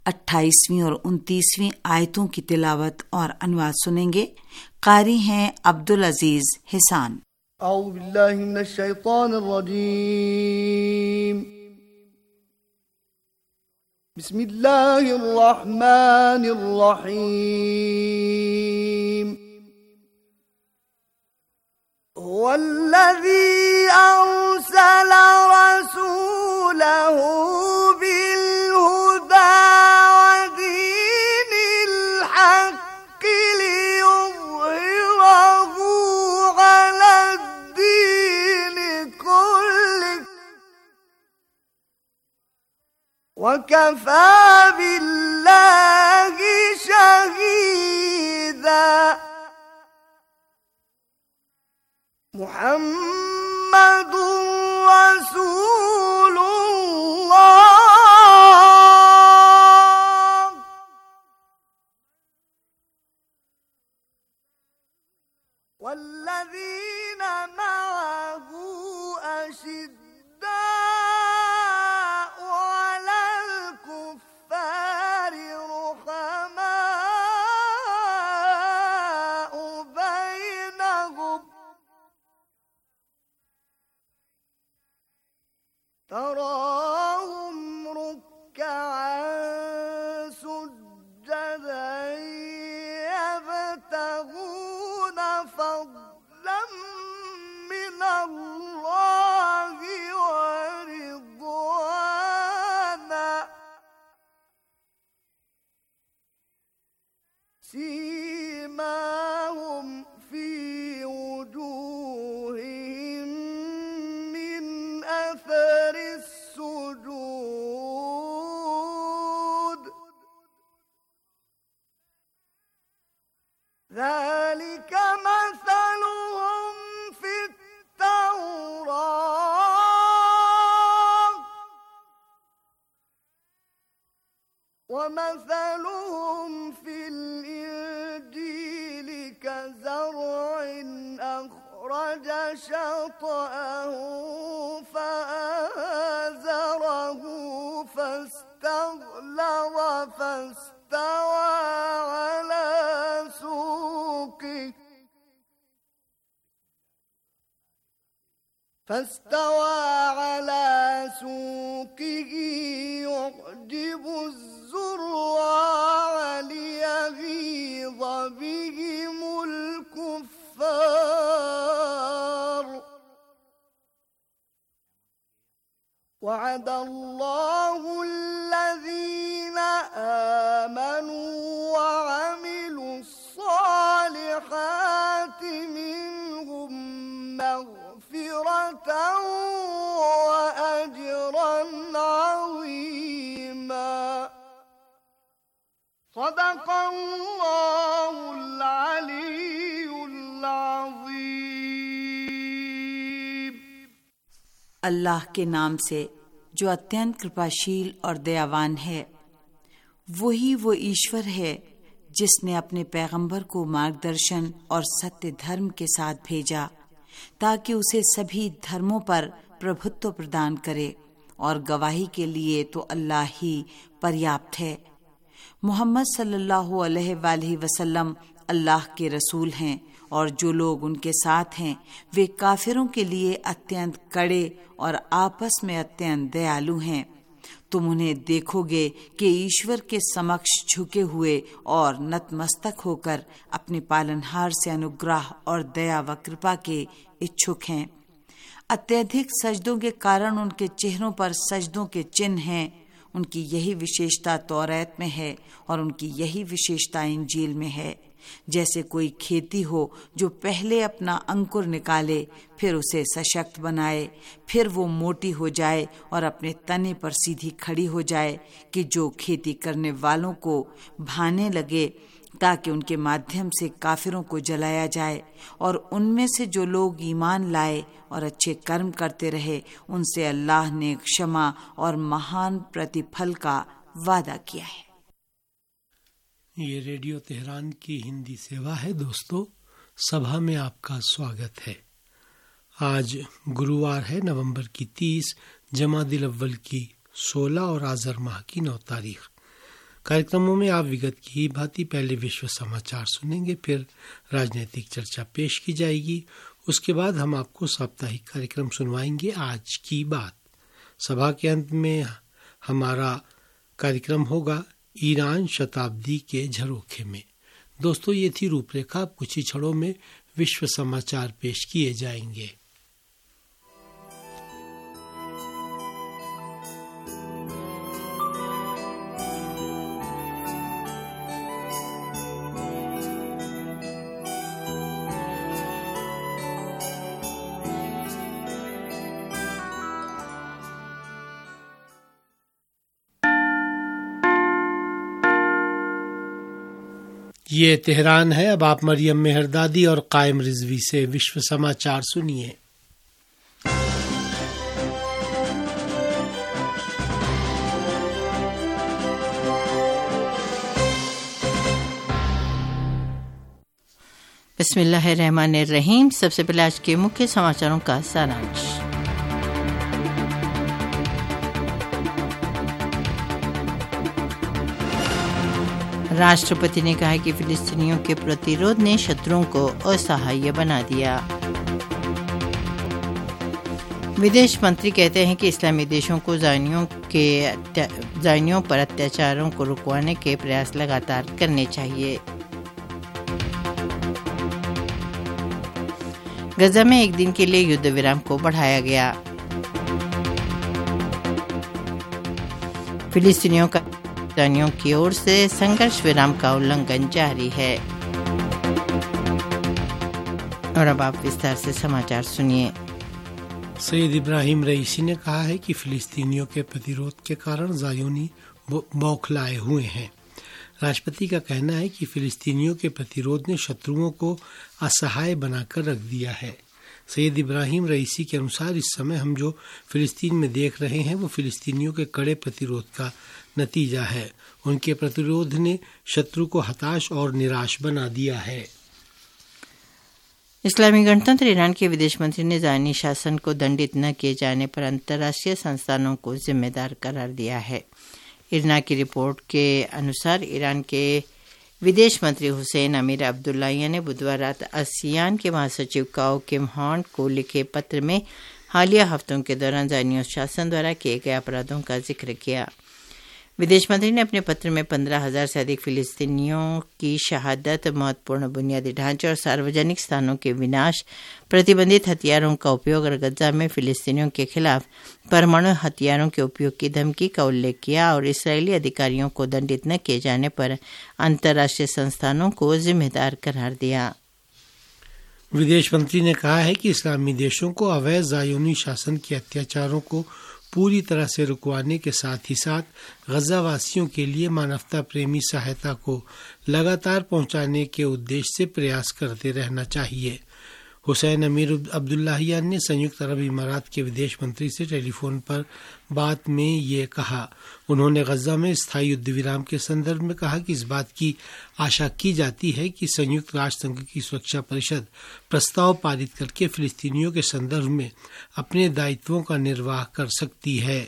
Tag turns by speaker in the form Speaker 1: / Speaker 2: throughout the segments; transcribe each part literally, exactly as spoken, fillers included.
Speaker 1: अट्ठाईसवीं और उनतीसवीं आयतों की तिलावत और अनुवाद सुनेंगे। कारी हैं अब्दुल अजीज हिसान।
Speaker 2: औज़ु बिल्लाहि मिनश शैतानिर रजीम। बिस्मिल्लाहिर रहमानिर रहीम। हुवल्लज़ी अर्सला रसूलहू बिल-हुदा व दीनिल हक़्क़ि लियुज़हिरहू अलad-दीनि कुल्लिहि व कफ़ा बिल्लाहि शहीदा। मुहम्मदुर रसूलुल्लाह वल्लज़ीन मअहू अशिद्दाउ अलल कुफ़्फ़ारि रुहमाउ बैनहुम तराहुम रुक्कअन सुज्जदन यब्तगून फضलन मिनल्लाहि व रिضवाना। सीमाहुम फी वजूहिहिम मिन अथरि السجود ذلك مثلهم في التوراة ومثلهم في الإنجيل كزرع أخرج شطأه فآزره فاستغلظ فاستوى على سوقه فاستوى على سوقه يعجب الزراع ليغيظ بهم الكفار وعد الله الذين آمنوا وعملوا الصالحات منهم مغفرة وأجرا عظيما। صدق الله العلي العظيم।
Speaker 1: अल्लाह के नाम से जो अत्यंत कृपाशील और दयावान है। वही वो ईश्वर है जिसने अपने पैगंबर को मार्गदर्शन और सत्य धर्म के साथ भेजा ताकि उसे सभी धर्मों पर प्रभुत्व प्रदान करे, और गवाही के लिए तो अल्लाह ही पर्याप्त है। मोहम्मद सल्लल्लाहु अलैहि वसल्लम अल्लाह के रसूल हैं, और जो लोग उनके साथ हैं वे काफिरों के लिए अत्यंत कड़े और आपस में अत्यंत दयालु हैं। तुम उन्हें देखोगे कि ईश्वर के समक्ष झुके हुए और नतमस्तक होकर अपने पालनहार से अनुग्रह और दया व कृपा के इच्छुक हैं। अत्यधिक सजदों के कारण उनके चेहरों पर सजदों के चिन्ह हैं। उनकी यही विशेषता तौरात में है और उनकी यही विशेषता इंजील में है। जैसे कोई खेती हो जो पहले अपना अंकुर निकाले, फिर उसे सशक्त बनाए, फिर वो मोटी हो जाए और अपने तने पर सीधी खड़ी हो जाए, कि जो खेती करने वालों को भाने लगे ताकि उनके माध्यम से काफिरों को जलाया जाए, और उनमें से जो लोग ईमान लाए और अच्छे कर्म करते रहे उनसे अल्लाह ने क्षमा और महान प्रतिफल का वादा किया है।
Speaker 3: ये रेडियो तेहरान की हिंदी सेवा है। दोस्तों, सभा में आपका स्वागत है। आज गुरुवार है, नवंबर की तीस, जमादिल अव्वल की सोलह और आज़र माह की नौ तारीख। कार्यक्रमों में आप विगत की ही भांति पहले विश्व समाचार सुनेंगे, फिर राजनीतिक चर्चा पेश की जाएगी। उसके बाद हम आपको साप्ताहिक कार्यक्रम सुनवाएंगे आज की बात। सभा के अंत में हमारा कार्यक्रम होगा ईरान शताब्दी के झरोखे में। दोस्तों, ये थी रूपरेखा। कुछ ही क्षणों में विश्व समाचार पेश किए जाएंगे। ये तेहरान है। अब आप मरियम मेहरदादी और कायम रिजवी से विश्व समाचार सुनिए।
Speaker 4: बिस्मिल्लाहिर्रहमानिर्रहीम। सबसे पहले आज के मुख्य समाचारों का सारांश। राष्ट्रपति ने कहा कि फिलिस्तीनियों के प्रतिरोध ने शत्रुओं को असहाय बना दिया। विदेश मंत्री कहते हैं कि इस्लामी देशों को ज़ायनियों के ज़ायनियों पर अत्याचारों को रुकवाने के प्रयास लगातार करने चाहिए। गजा में एक दिन के लिए युद्ध विराम को बढ़ाया गया। फिलिस्तीनियों का ज़ायनियों की ओर से संघर्ष विराम का उल्लंघन जारी है। और अब आप विस्तार से समाचार सुनिए।
Speaker 3: सैयद इब्राहिम रईसी ने कहा है कि फिलिस्तीनियों के प्रतिरोध के कारण ज़ायोनी बौखलाए हुए हैं। राष्ट्रपति का कहना है कि फिलिस्तीनियों के प्रतिरोध ने शत्रुओं को असहाय बनाकर रख दिया है। सैयद इब्राहिम रईसी के अनुसार इस समय हम जो फिलिस्तीन में देख रहे हैं वो फिलिस्तीनियों के कड़े प्रतिरोध का नतीजा है। उनके प्रतिरोध ने शत्रु को हताश और निराश बना दिया है।
Speaker 4: इस्लामी गणतंत्र ईरान के विदेश मंत्री ने ज़ायनी शासन को दंडित न किए जाने पर अंतर्राष्ट्रीय संस्थानों को जिम्मेदार करार दिया है। इरना की रिपोर्ट के अनुसार ईरान के विदेश मंत्री हुसैन अमीर अब्दुल्लाहियां ने बुधवार रात आसियान के महासचिव काओ किम हॉर्न को लिखे पत्र में हालिया हफ्तों के दौरान ज़ायनी शासन द्वारा किए गए अपराधों का जिक्र किया। विदेश मंत्री ने अपने पत्र में पंद्रह हजार से अधिक फिलिस्तीनियों की शहादत, महत्वपूर्ण बुनियादी ढांचे और सार्वजनिक स्थानों के विनाश, प्रतिबंधित हथियारों का उपयोग और गजा में फिलिस्तीनियों के खिलाफ परमाणु हथियारों के उपयोग की धमकी का उल्लेख किया और इसराइली अधिकारियों को दंडित न किए जाने पर अंतर्राष्ट्रीय संस्थानों को जिम्मेदार करार दिया।
Speaker 3: विदेश मंत्री ने कहा है कि इस्लामी देशों को अवैध ज़ायोनी शासन के अत्याचारों को पूरी तरह से रुकवाने के साथ ही साथ गजा वासियों के लिए मानवता प्रेमी सहायता को लगातार पहुंचाने के उद्देश्य से प्रयास करते रहना चाहिए। हुसैन अमीर अब्दुल्लाहियान ने संयुक्त अरब इमारात के विदेश मंत्री से टेलीफोन पर बात में ये कहा। उन्होंने गजा में स्थायी युद्ध विराम के संदर्भ में कहा कि इस बात की आशा की जाती है कि संयुक्त राष्ट्र संघ की सुरक्षा परिषद प्रस्ताव पारित करके फिलिस्तीनियों के संदर्भ में अपने दायित्वों का निर्वाह कर सकती है।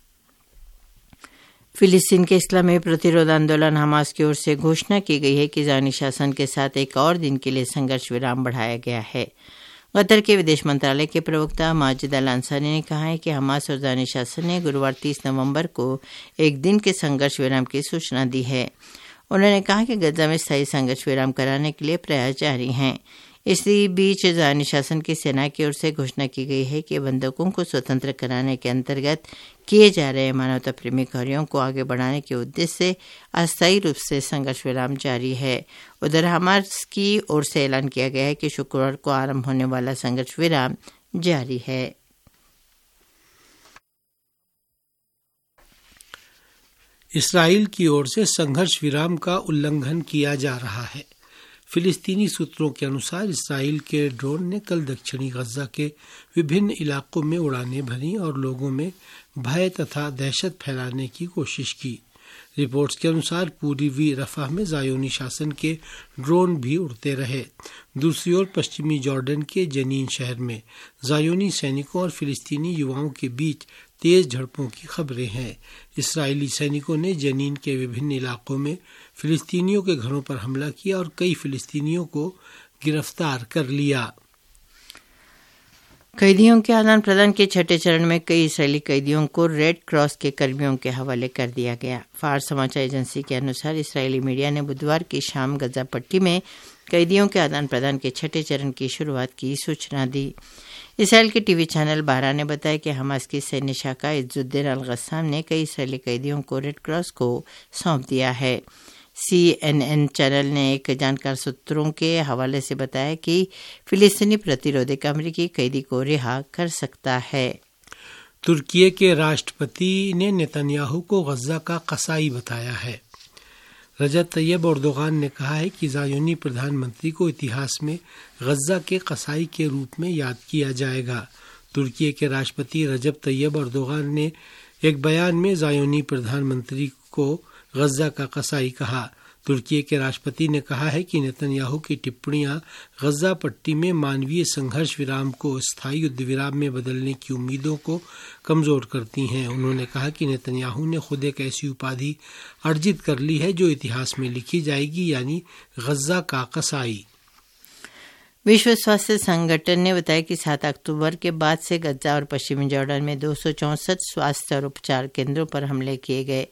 Speaker 4: फिलिस्तीन के इस्लामी प्रतिरोध आंदोलन हमास की ओर से घोषणा की गई है कि ज़ायनी शासन के साथ एक और दिन के लिए संघर्ष विराम बढ़ाया गया है। कतर के विदेश मंत्रालय के प्रवक्ता माजिद अल अंसारी ने कहा है कि हमास और ज़ायनी शासन ने गुरुवार तीस नवंबर को एक दिन के संघर्ष विराम की सूचना दी है। उन्होंने कहा कि गजा में स्थायी संघर्ष विराम कराने के लिए प्रयास जारी हैं। इसी बीच ज़ायनी शासन की सेना की ओर से घोषणा की गई है कि बंधकों को स्वतंत्र कराने के अंतर्गत किए जा रहे मानवता प्रेमी कार्यों को आगे बढ़ाने के उद्देश्य से अस्थायी रूप से संघर्ष विराम जारी है। उधर हमास की ओर से ऐलान किया गया है कि शुक्रवार को आरंभ होने वाला संघर्ष विराम जारी है।
Speaker 3: इसराइल की ओर से संघर्ष विराम का उल्लंघन किया जा रहा है। फिलिस्तीनी सूत्रों के अनुसार इसराइल के ड्रोन ने कल दक्षिणी गजा के विभिन्न इलाकों में उड़ानें भरी और लोगों में भय तथा दहशत फैलाने की कोशिश की। रिपोर्ट्स के अनुसार पूर्वी रफाह में ज़ायोनी शासन के ड्रोन भी उड़ते रहे। दूसरी ओर पश्चिमी जॉर्डन के जनीन शहर में ज़ायोनी सैनिकों और फिलिस्तीनी युवाओं के बीच तेज झड़पों की खबरें हैं। इस्राएली सैनिकों ने जनीन के विभिन्न इलाकों में फिलिस्तीनियों के घरों पर हमला किया और कई फिलिस्तीनियों को गिरफ्तार कर लिया।
Speaker 4: कैदियों के आदान प्रदान के छठे चरण में कई इस्राएली कैदियों को रेड क्रॉस के कर्मियों के हवाले कर दिया गया। फार्स समाचार एजेंसी के अनुसार इस्राएली मीडिया ने बुधवार की शाम गजा पट्टी में कैदियों के आदान प्रदान के छठे चरण की शुरुआत की सूचना दी। इसराइल के टीवी चैनल बारह ने बताया कि हमास की सैन्य शाखा इज्जुद्दीन अल-गस्साम ने कई इस्राएली कैदियों को रेड क्रॉस को सौंप दिया है। सी एन एन चैनल ने एक जानकार सूत्रों के हवाले से बताया कि फिलिस्तीनी प्रतिरोधक अमेरिकी कैदी को रिहा कर सकता है।
Speaker 3: तुर्की के राष्ट्रपति ने नेतन्याहू को गजा का कसाई बताया है। रजब तैयब एर्दोगान ने कहा है कि ज़ायोनी प्रधानमंत्री को इतिहास में गजा के कसाई के रूप में याद किया जाएगा। तुर्की के राष्ट्रपति रजब तैयब एर्दोगान ने एक बयान में ज़ायोनी प्रधानमंत्री को गजा का कसाई कहा। तुर्की के राष्ट्रपति ने कहा है कि नेतन्याहू की टिप्पणियां गजा पट्टी में मानवीय संघर्ष विराम को स्थायी युद्ध विराम में बदलने की उम्मीदों को कमजोर करती हैं। उन्होंने कहा कि नेतन्याहू ने खुद एक ऐसी उपाधि अर्जित कर ली है जो इतिहास में लिखी जाएगी, यानी गजा का कसाई।
Speaker 4: विश्व स्वास्थ्य संगठन ने बताया कि सात अक्टूबर के बाद से गजा और पश्चिमी जॉर्डन में दो सौ चौंसठ स्वास्थ्य और उपचार केंद्रों पर हमले किए गए।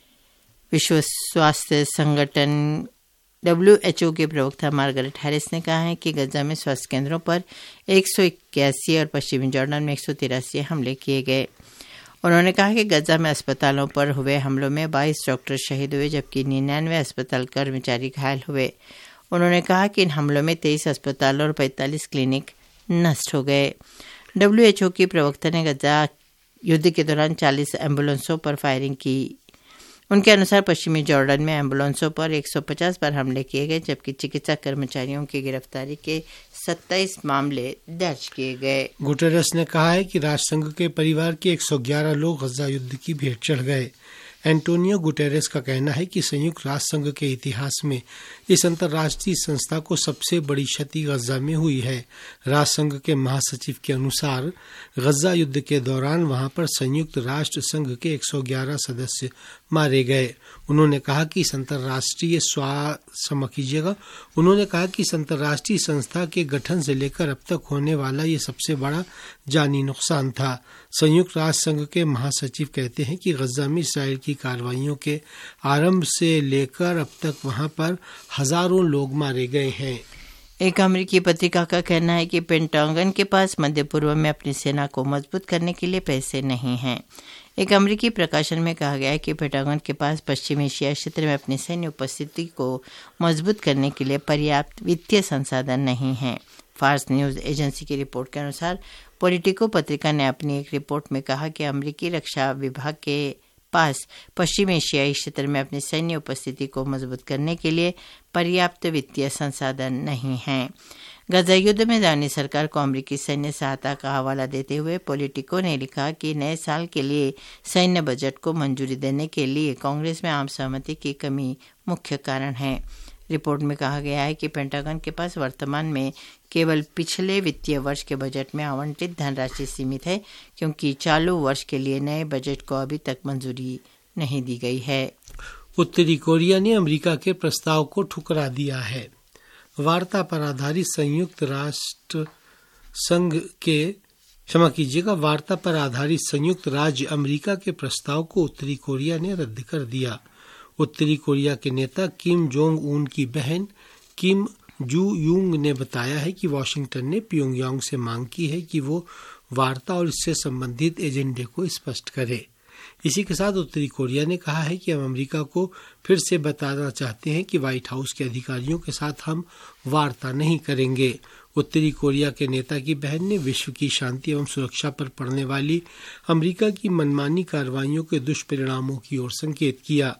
Speaker 4: विश्व स्वास्थ्य संगठन डब्ल्यू एच ओ के प्रवक्ता मार्गरेट हैरिस ने कहा है कि गजा में स्वास्थ्य केंद्रों पर एक सौ इक्यासी और पश्चिमी जॉर्डन में एक सौ तिरासी हमले किए गए। उन्होंने कहा कि गजा में अस्पतालों पर हुए हमलों में बाईस डॉक्टर शहीद हुए जबकि निन्यानवे अस्पताल कर्मचारी घायल हुए। उन्होंने कहा कि इन हमलों में तेईस अस्पताल और पैंतालीस क्लिनिक नष्ट हो गए। डब्ल्यू एच ओ की प्रवक्ता ने गजा युद्ध के दौरान चालीस एम्बुलेंसों पर फायरिंग की। उनके अनुसार पश्चिमी जॉर्डन में एम्बुलेंसों पर एक सौ पचास बार हमले किए गए जबकि चिकित्सा कर्मचारियों की गिरफ्तारी के सत्ताईस मामले दर्ज किए गए।
Speaker 3: गुटेरेस ने कहा है कि राष्ट्रसंघ के परिवार के एक सौ ग्यारह लोग गजा युद्ध की भेंट चढ़ गए। एंटोनियो गुटेरेस का कहना है कि संयुक्त राष्ट्र संघ के इतिहास में इस अंतर्राष्ट्रीय संस्था को सबसे बड़ी क्षति गजा में हुई है। राष्ट्र संघ के महासचिव के अनुसार गजा युद्ध के दौरान वहां पर संयुक्त राष्ट्र संघ के एक सौ ग्यारह सदस्य मारे गए। उन्होंने कहा कि इस अंतर्राष्ट्रीय क्षमा कीजिएगा उन्होंने कहा कि इस अंतर्राष्ट्रीय संस्था के गठन से लेकर अब तक होने वाला ये सबसे बड़ा जानी नुकसान था। संयुक्त राष्ट्र संघ के महासचिव कहते हैं कि गजा में इसराइल की कार्रवाइयों के आरंभ से लेकर अब तक वहां पर हजारों लोग मारे गए हैं।
Speaker 4: एक अमेरिकी पत्रिका का कहना है कि पेंटागन के पास मध्य पूर्व में अपनी सेना को मजबूत करने के लिए पैसे नहीं हैं। एक अमेरिकी प्रकाशन में कहा गया है कि पेंटागन के पास पश्चिम एशिया क्षेत्र में अपनी सैन्य उपस्थिति को मजबूत करने के लिए पर्याप्त वित्तीय संसाधन नहीं हैं। फार्स न्यूज एजेंसी की रिपोर्ट के अनुसार पॉलिटिको पत्रिका ने अपनी एक रिपोर्ट में कहा कि अमेरिकी रक्षा विभाग के पास पश्चिम एशियाई क्षेत्र में अपनी सैन्य उपस्थिति को मजबूत करने के लिए पर्याप्त वित्तीय संसाधन नहीं हैं। गजा युद्ध में ज़ायोनी सरकार को अमेरिकी सैन्य सहायता का हवाला देते हुए पॉलिटिको ने लिखा कि नए साल के लिए सैन्य बजट को मंजूरी देने के लिए कांग्रेस में आम सहमति की कमी मुख्य कारण है। रिपोर्ट में कहा गया है कि पेंटागन के पास वर्तमान में केवल पिछले वित्तीय वर्ष के बजट में आवंटित धनराशि सीमित है क्योंकि चालू वर्ष के लिए नए बजट को अभी तक मंजूरी नहीं दी गई है।
Speaker 3: उत्तरी कोरिया ने अमेरिका के प्रस्ताव को ठुकरा दिया है। वार्ता पर आधारित संयुक्त राष्ट्र संघ के क्षमा कीजिएगा वार्ता पर आधारित संयुक्त राज्य अमेरिका के प्रस्ताव को उत्तरी कोरिया ने रद्द कर दिया। उत्तरी कोरिया के नेता किम जोंग उन की बहन किम जू यूंग ने बताया है कि वॉशिंगटन ने प्योंगयांग से मांग की है कि वो वार्ता और इससे संबंधित एजेंडे को स्पष्ट करे। इसी के साथ उत्तरी कोरिया ने कहा है कि हम अमेरिका को फिर से बताना चाहते हैं कि व्हाइट हाउस के अधिकारियों के साथ हम वार्ता नहीं करेंगे। उत्तरी कोरिया के नेता की बहन ने विश्व की शांति एवं सुरक्षा पर पड़ने वाली अमेरिका की मनमानी कार्रवाइयों के दुष्परिणामों की ओर संकेत किया।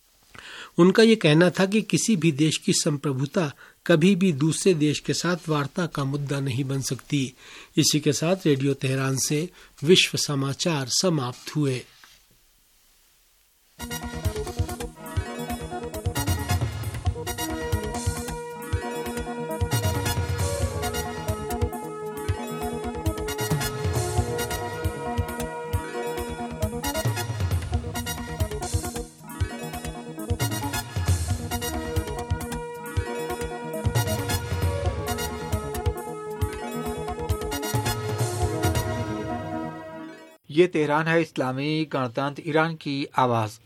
Speaker 3: उनका ये कहना था कि किसी भी देश की संप्रभुता कभी भी दूसरे देश के साथ वार्ता का मुद्दा नहीं बन सकती। इसी के साथ रेडियो तेहरान से विश्व समाचार समाप्त हुए।
Speaker 5: ये तेहरान है, इस्लामी गणतंत्र ईरान की आवाज़।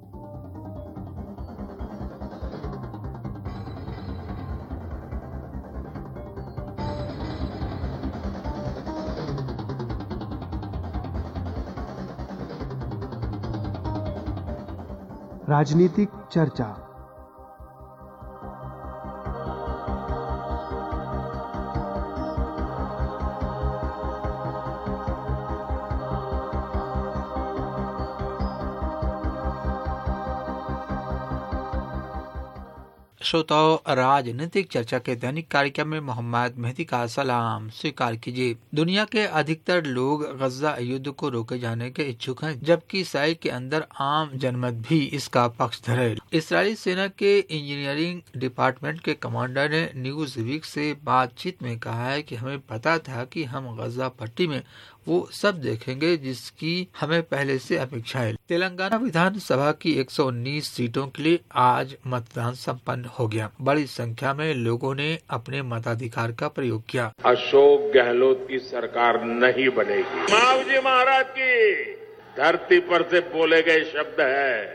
Speaker 6: राजनीतिक चर्चा।
Speaker 5: श्रोताओं, राजनीतिक चर्चा के दैनिक कार्यक्रम में मोहम्मद मेहदी का सलाम स्वीकार कीजिए। दुनिया के अधिकतर लोग गजा युद्ध को रोके जाने के इच्छुक हैं, जबकि इसराइल के अंदर आम जनमत भी इसका पक्षधर है। इसराइली सेना के इंजीनियरिंग डिपार्टमेंट के कमांडर ने न्यूज वीक से बातचीत में कहा है कि हमें पता था कि हम गजा पट्टी में वो सब देखेंगे जिसकी हमें पहले से अपेक्षा है। तेलंगाना विधानसभा की एक सौ उन्नीस सीटों के लिए आज मतदान संपन्न हो गया। बड़ी संख्या में लोगों ने अपने मताधिकार का प्रयोग किया।
Speaker 7: अशोक गहलोत की सरकार नहीं बनेगी। मावजी महाराज की धरती पर से बोले गए शब्द है।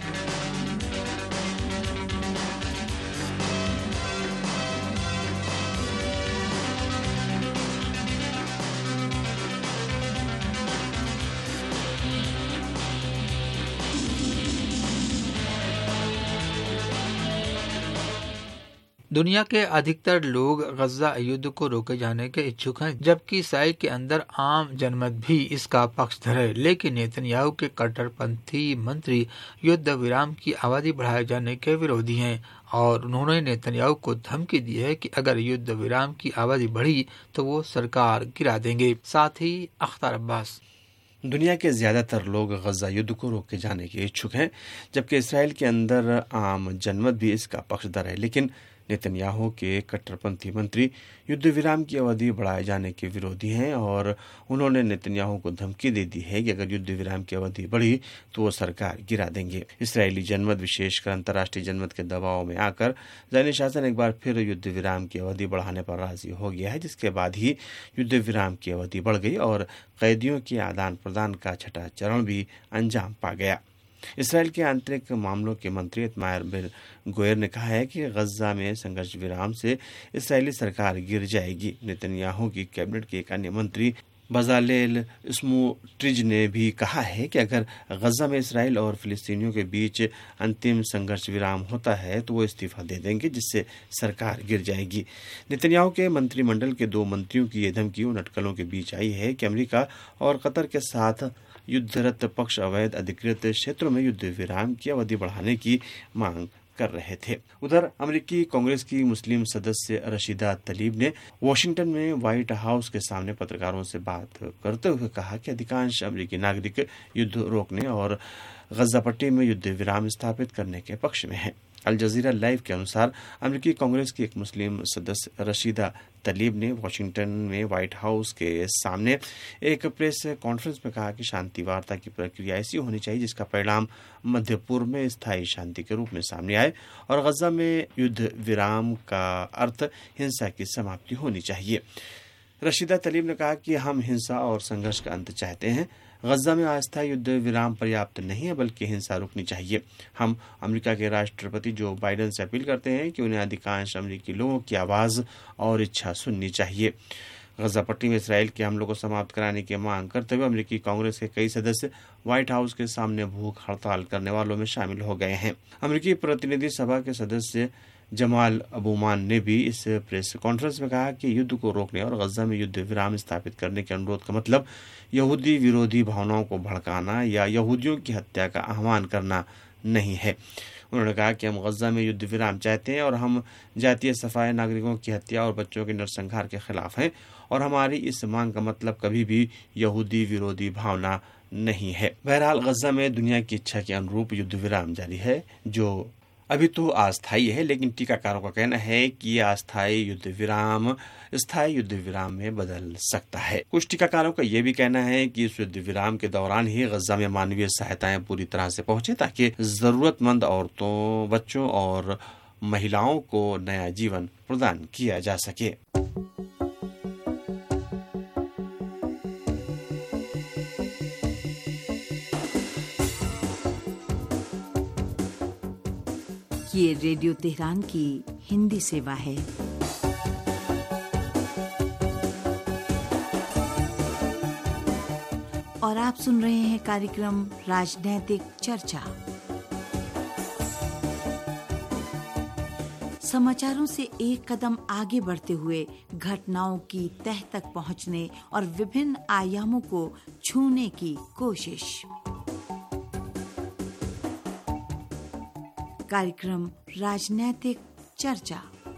Speaker 5: दुनिया के अधिकतर लोग गजा युद्ध को रोके जाने के इच्छुक हैं, जबकि इसराइल के अंदर आम जनमत भी इसका पक्षधर है। लेकिन नेतन्याहू के कट्टरपंथी मंत्री युद्ध विराम की अवधि बढ़ाए जाने के विरोधी हैं और उन्होंने नेतन्याहू को धमकी दी है कि अगर युद्ध विराम की अवधि बढ़ी तो वो सरकार गिरा देंगे। साथ ही अख्तर अब्बास।
Speaker 8: दुनिया के ज्यादातर लोग गजा युद्ध को रोके जाने के इच्छुक हैं, जबकि इसराइल के अंदर आम जनमत भी इसका पक्षधर है। लेकिन नेतन्याहू के कट्टरपंथी मंत्री युद्ध विराम की अवधि बढ़ाए जाने के विरोधी हैं और उन्होंने नेतन्याहू को धमकी दे दी है कि अगर युद्ध विराम की अवधि बढ़ी तो वो सरकार गिरा देंगे। इसराइली जनमत, विशेषकर अंतर्राष्ट्रीय जनमत के दबाव में आकर ज़ायनी शासन एक बार फिर युद्ध विराम की अवधि बढ़ाने पर राजी हो गया है, जिसके बाद ही युद्ध विराम की अवधि बढ़ गई और कैदियों के आदान प्रदान का छठा चरण भी अंजाम पा गया। इसराइल के आंतरिक मामलों के मंत्री इतमायर बेन गोयर ने कहा है कि गजा में संघर्ष विराम से इसराइली सरकार गिर जाएगी। नेतन्याहू की कैबिनेट के एक अन्य मंत्री बजालेल स्मोट्रिच ने भी कहा है कि अगर गजा में इसराइल और फिलिस्तीनियों के बीच अंतिम संघर्ष विराम होता है तो वो इस्तीफा दे देंगे, जिससे सरकार गिर जाएगी। नेतन्याहू के मंत्रिमंडल के दो मंत्रियों की ये धमकी उन अटकलों के बीच आई है कि अमेरिका और कतर के साथ युद्धरत पक्ष अवैध अधिकृत क्षेत्रों में युद्ध विराम की अवधि बढ़ाने की मांग कर रहे थे। उधर अमेरिकी कांग्रेस की मुस्लिम सदस्य रशीदा तलीब ने वॉशिंगटन में व्हाइट हाउस के सामने पत्रकारों से बात करते हुए कहा कि अधिकांश अमेरिकी नागरिक युद्ध रोकने और गजा पट्टी में युद्ध विराम स्थापित करने के पक्ष में हैं। अल जजीरा लाइव के अनुसार अमेरिकी कांग्रेस की एक मुस्लिम सदस्य रशीदा तलीब ने वॉशिंगटन में व्हाइट हाउस के सामने एक प्रेस कॉन्फ्रेंस में कहा कि शांति वार्ता की प्रक्रिया ऐसी होनी चाहिए जिसका परिणाम मध्य पूर्व में स्थायी शांति के रूप में सामने आए और गजा में युद्ध विराम का अर्थ हिंसा की समाप्ति होनी चाहिए। रशीदा तलीब ने कहा कि हम हिंसा और संघर्ष का अंत चाहते हैं। गजा में अस्थायी युद्ध विराम पर्याप्त नहीं है, बल्कि हिंसा रुकनी चाहिए। हम अमेरिका के राष्ट्रपति जो बाइडेन से अपील करते हैं कि उन्हें अधिकांश अमेरिकी लोगों की आवाज़ और इच्छा सुननी चाहिए। गजा पट्टी में इसराइल के हमलों को समाप्त कराने की मांग करते हुए अमेरिकी कांग्रेस के कई सदस्य व्हाइट हाउस के सामने भूख हड़ताल करने वालों में शामिल हो गए हैं। अमेरिकी प्रतिनिधि सभा के सदस्य जमाल अबूमान ने भी इस प्रेस कॉन्फ्रेंस में कहा कि युद्ध को रोकने और गजा में युद्ध विराम स्थापित करने के अनुरोध का मतलब यहूदी विरोधी भावनाओं को भड़काना या यहूदियों की हत्या का आह्वान करना नहीं है। उन्होंने कहा कि हम गजा में युद्ध विराम चाहते हैं और हम जातीय सफाई, नागरिकों की हत्या और बच्चों के नरसंहार के खिलाफ हैं और हमारी इस मांग का मतलब कभी भी यहूदी विरोधी भावना नहीं है। बहरहाल गजा में दुनिया की इच्छा के अनुरूप युद्ध विराम जारी है, जो अभी तो अस्थायी है, लेकिन टीकाकारों का कहना है कि अस्थायी युद्ध विराम स्थायी युद्ध विराम में बदल सकता है। कुछ टीकाकारों का यह भी कहना है कि इस युद्ध विराम के दौरान ही गजा में मानवीय सहायताएं पूरी तरह से पहुंचे ताकि जरूरतमंद औरतों, बच्चों और महिलाओं को नया जीवन प्रदान किया जा सके।
Speaker 1: ये रेडियो तेहरान की हिंदी सेवा है। और आप सुन रहे हैं कार्यक्रम राजनैतिक चर्चा। समाचारों से एक कदम आगे बढ़ते हुए घटनाओं की तह तक पहुंचने और विभिन्न आयामों को छूने की कोशिश। कार्यक्रम राजनैतिक चर्चा।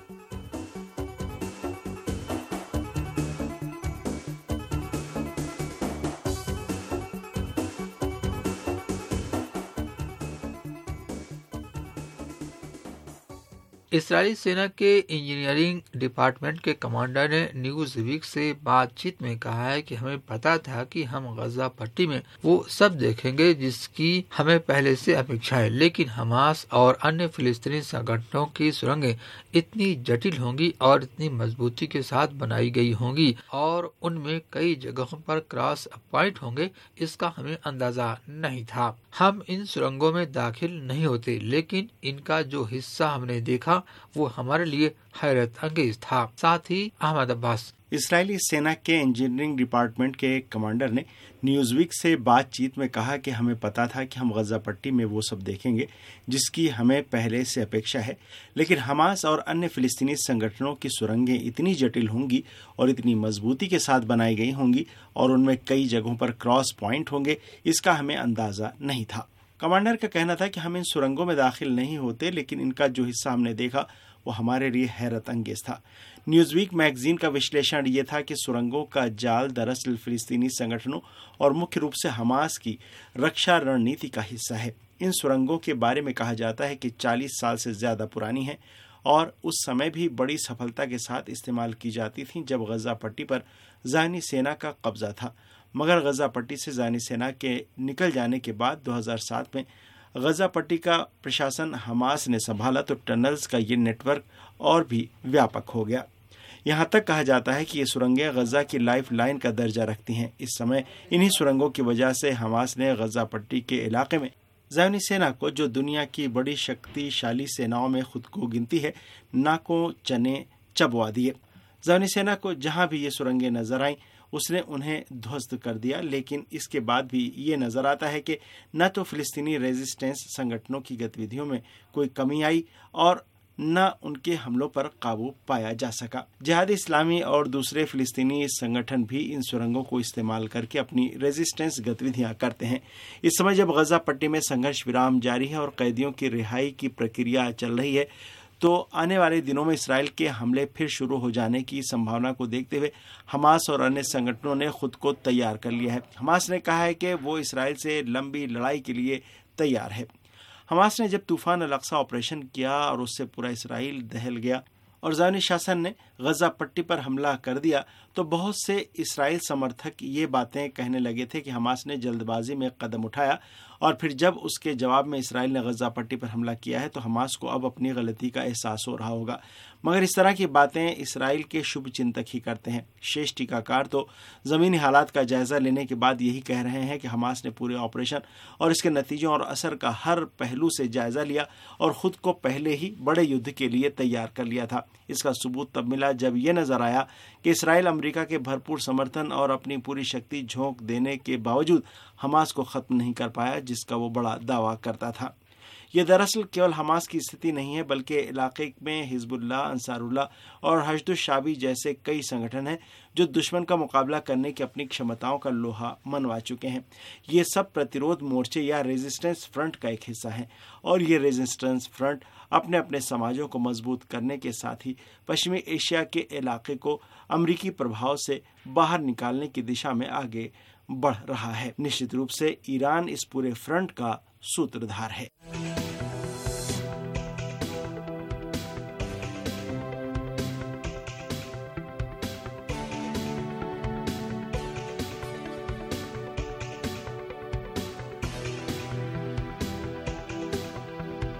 Speaker 5: इस्राएली सेना के इंजीनियरिंग डिपार्टमेंट के कमांडर ने न्यूज वीक से बातचीत में कहा है कि हमें पता था कि हम गजा पट्टी में वो सब देखेंगे जिसकी हमें पहले से अपेक्षा है, लेकिन हमास और अन्य फिलिस्तीनी संगठनों की सुरंगें इतनी जटिल होंगी और इतनी मजबूती के साथ बनाई गई होंगी और उनमें कई जगहों पर क्रॉस पॉइंट होंगे, इसका हमें अंदाजा नहीं था। हम इन सुरंगों में दाखिल नहीं होते, लेकिन इनका जो हिस्सा हमने देखा वो हमारे लिए हैरत अंगेज था। साथ ही अहमद अब्बास,
Speaker 6: इस्राएली सेना के इंजीनियरिंग डिपार्टमेंट के कमांडर ने न्यूज़वीक से बातचीत में कहा कि हमें पता था कि हम गजा पट्टी में वो सब देखेंगे जिसकी हमें पहले से अपेक्षा है, लेकिन हमास और अन्य फिलिस्तीनी संगठनों की सुरंगें इतनी जटिल होंगी और इतनी मजबूती के साथ बनाई गई होंगी और उनमें कई जगहों पर क्रॉस पॉइंट होंगे, इसका हमें अंदाजा नहीं था। कमांडर का कहना था कि हम इन सुरंगों में दाखिल नहीं होते, लेकिन इनका जो हिस्सा हमने देखा वो हमारे लिए हैरत अंगेज था। न्यूज़वीक मैगजीन का विश्लेषण ये था कि सुरंगों का जाल दरअसल फिलिस्तीनी संगठनों और मुख्य रूप से हमास की रक्षा रणनीति का हिस्सा है। इन सुरंगों के बारे में कहा जाता है कि चालीस साल से ज्यादा पुरानी है और उस समय भी बड़ी सफलता के साथ इस्तेमाल की जाती थी जब गजा पट्टी पर ज़ायनी सेना का कब्जा था। मगर गजा पट्टी से ज़ायनी सेना के निकल जाने के बाद दो हज़ार सात में गजा पट्टी का प्रशासन हमास ने संभाला तो टनल्स का ये नेटवर्क और भी व्यापक हो गया। यहाँ तक कहा जाता है कि ये सुरंगें गजा की लाइफ लाइन का दर्जा रखती हैं। इस समय इन्हीं सुरंगों की वजह से हमास ने गजा पट्टी के इलाके में ज़ायनी सेना को, जो दुनिया की बड़ी शक्तिशाली सेनाओं में खुद को गिनती है, नाकों चने चबवा दिए। ज़ायनी सेना को जहाँ भी ये सुरंगें नजर आईं उसने उन्हें ध्वस्त कर दिया, लेकिन इसके बाद भी ये नजर आता है कि न तो फिलिस्तीनी रेजिस्टेंस संगठनों की गतिविधियों में कोई कमी आई और न उनके हमलों पर काबू पाया जा सका। जिहाद इस्लामी और दूसरे फिलिस्तीनी संगठन भी इन सुरंगों को इस्तेमाल करके अपनी रेजिस्टेंस गतिविधियां करते हैं। इस समय जब गजा पट्टी में संघर्ष विराम जारी है और कैदियों की रिहाई की प्रक्रिया चल रही है, तो आने वाले दिनों में इसराइल के हमले फिर शुरू हो जाने की संभावना को देखते हुए हमास और अन्य संगठनों ने खुद को तैयार कर लिया है। हमास ने कहा है कि वो इसराइल से लंबी लड़ाई के लिए तैयार है। हमास ने जब तूफान अल-अक्सा ऑपरेशन किया और उससे पूरा इसराइल दहल गया और ज़ायनी शासन ने गजा पट्टी पर हमला कर दिया, तो बहुत से इसराइल समर्थक ये बातें कहने लगे थे कि हमास ने जल्दबाजी में कदम उठाया और फिर जब उसके जवाब में इसराइल ने गजा पट्टी पर हमला किया है तो हमास को अब अपनी गलती का एहसास हो रहा होगा। मगर इस तरह की बातें इसराइल के शुभ चिंतक ही करते हैं। शेष टीकाकार तो ज़मीनी हालात का जायजा लेने के बाद यही कह रहे हैं कि हमास ने पूरे ऑपरेशन और इसके नतीजों और असर का हर पहलू से जायजा लिया और खुद को पहले ही बड़े युद्ध के लिए तैयार कर लिया था। इसका सबूत तब मिला जब यह नजर आया कि इसराइल अमेरिका के भरपूर समर्थन और अपनी पूरी शक्ति झोंक देने के बावजूद हमास को खत्म नहीं कर पाया, जिसका वो बड़ा दावा करता था। ये दरअसल केवल हमास की स्थिति नहीं है, बल्कि इलाके में हिजबुल्लाह, अंसारुल्लाह और हशदुशाबी जैसे कई संगठन हैं जो दुश्मन का मुकाबला करने की अपनी क्षमताओं का लोहा मनवा चुके हैं। ये सब प्रतिरोध मोर्चे या रेजिस्टेंस फ्रंट का एक हिस्सा है और ये रेजिस्टेंस फ्रंट अपने अपने समाजों को मजबूत करने के साथ ही पश्चिमी एशिया के इलाके को अमरीकी प्रभाव से बाहर निकालने की दिशा में आगे बढ़ रहा है। निश्चित रूप से ईरान इस पूरे फ्रंट का सूत्रधार है।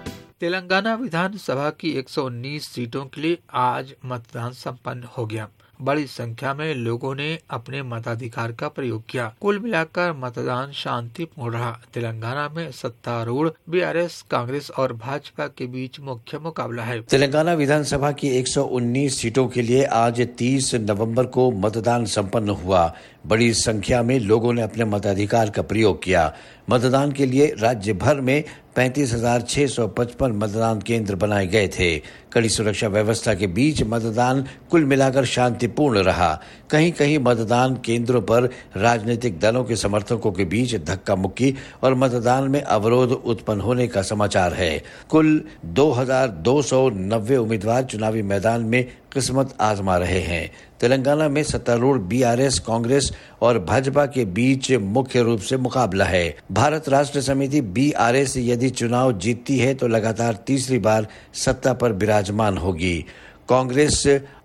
Speaker 5: तेलंगाना विधानसभा की एक सौ उन्नीस सीटों के लिए आज मतदान संपन्न हो गया। बड़ी संख्या में लोगों ने अपने मताधिकार का प्रयोग किया। कुल मिलाकर मतदान शांतिपूर्ण रहा। तेलंगाना में सत्तारूढ़ बीआरएस, कांग्रेस और भाजपा के बीच मुख्य मुकाबला है।
Speaker 9: तेलंगाना विधानसभा की एक सौ उन्नीस सीटों के लिए आज तीस नवंबर को मतदान संपन्न हुआ। बड़ी संख्या में लोगों ने अपने मताधिकार का प्रयोग किया। मतदान के लिए राज्य भर में पैंतीस हजार छह सौ पचपन मतदान केंद्र बनाए गए थे। कड़ी सुरक्षा व्यवस्था के बीच मतदान कुल मिलाकर शांतिपूर्ण रहा। कहीं कहीं मतदान केंद्रों पर राजनीतिक दलों के समर्थकों के बीच धक्का मुक्की और मतदान में अवरोध उत्पन्न होने का समाचार है। कुल दो हजार दो सौ नब्बे उम्मीदवार चुनावी मैदान में किस्मत आजमा रहे हैं। तेलंगाना में सत्तारूढ़ बीआरएस, कांग्रेस और भाजपा के बीच मुख्य रूप से मुकाबला है। भारत राष्ट्र समिति बीआरएस यदि चुनाव जीतती है तो लगातार तीसरी बार सत्ता पर विराजमान होगी। कांग्रेस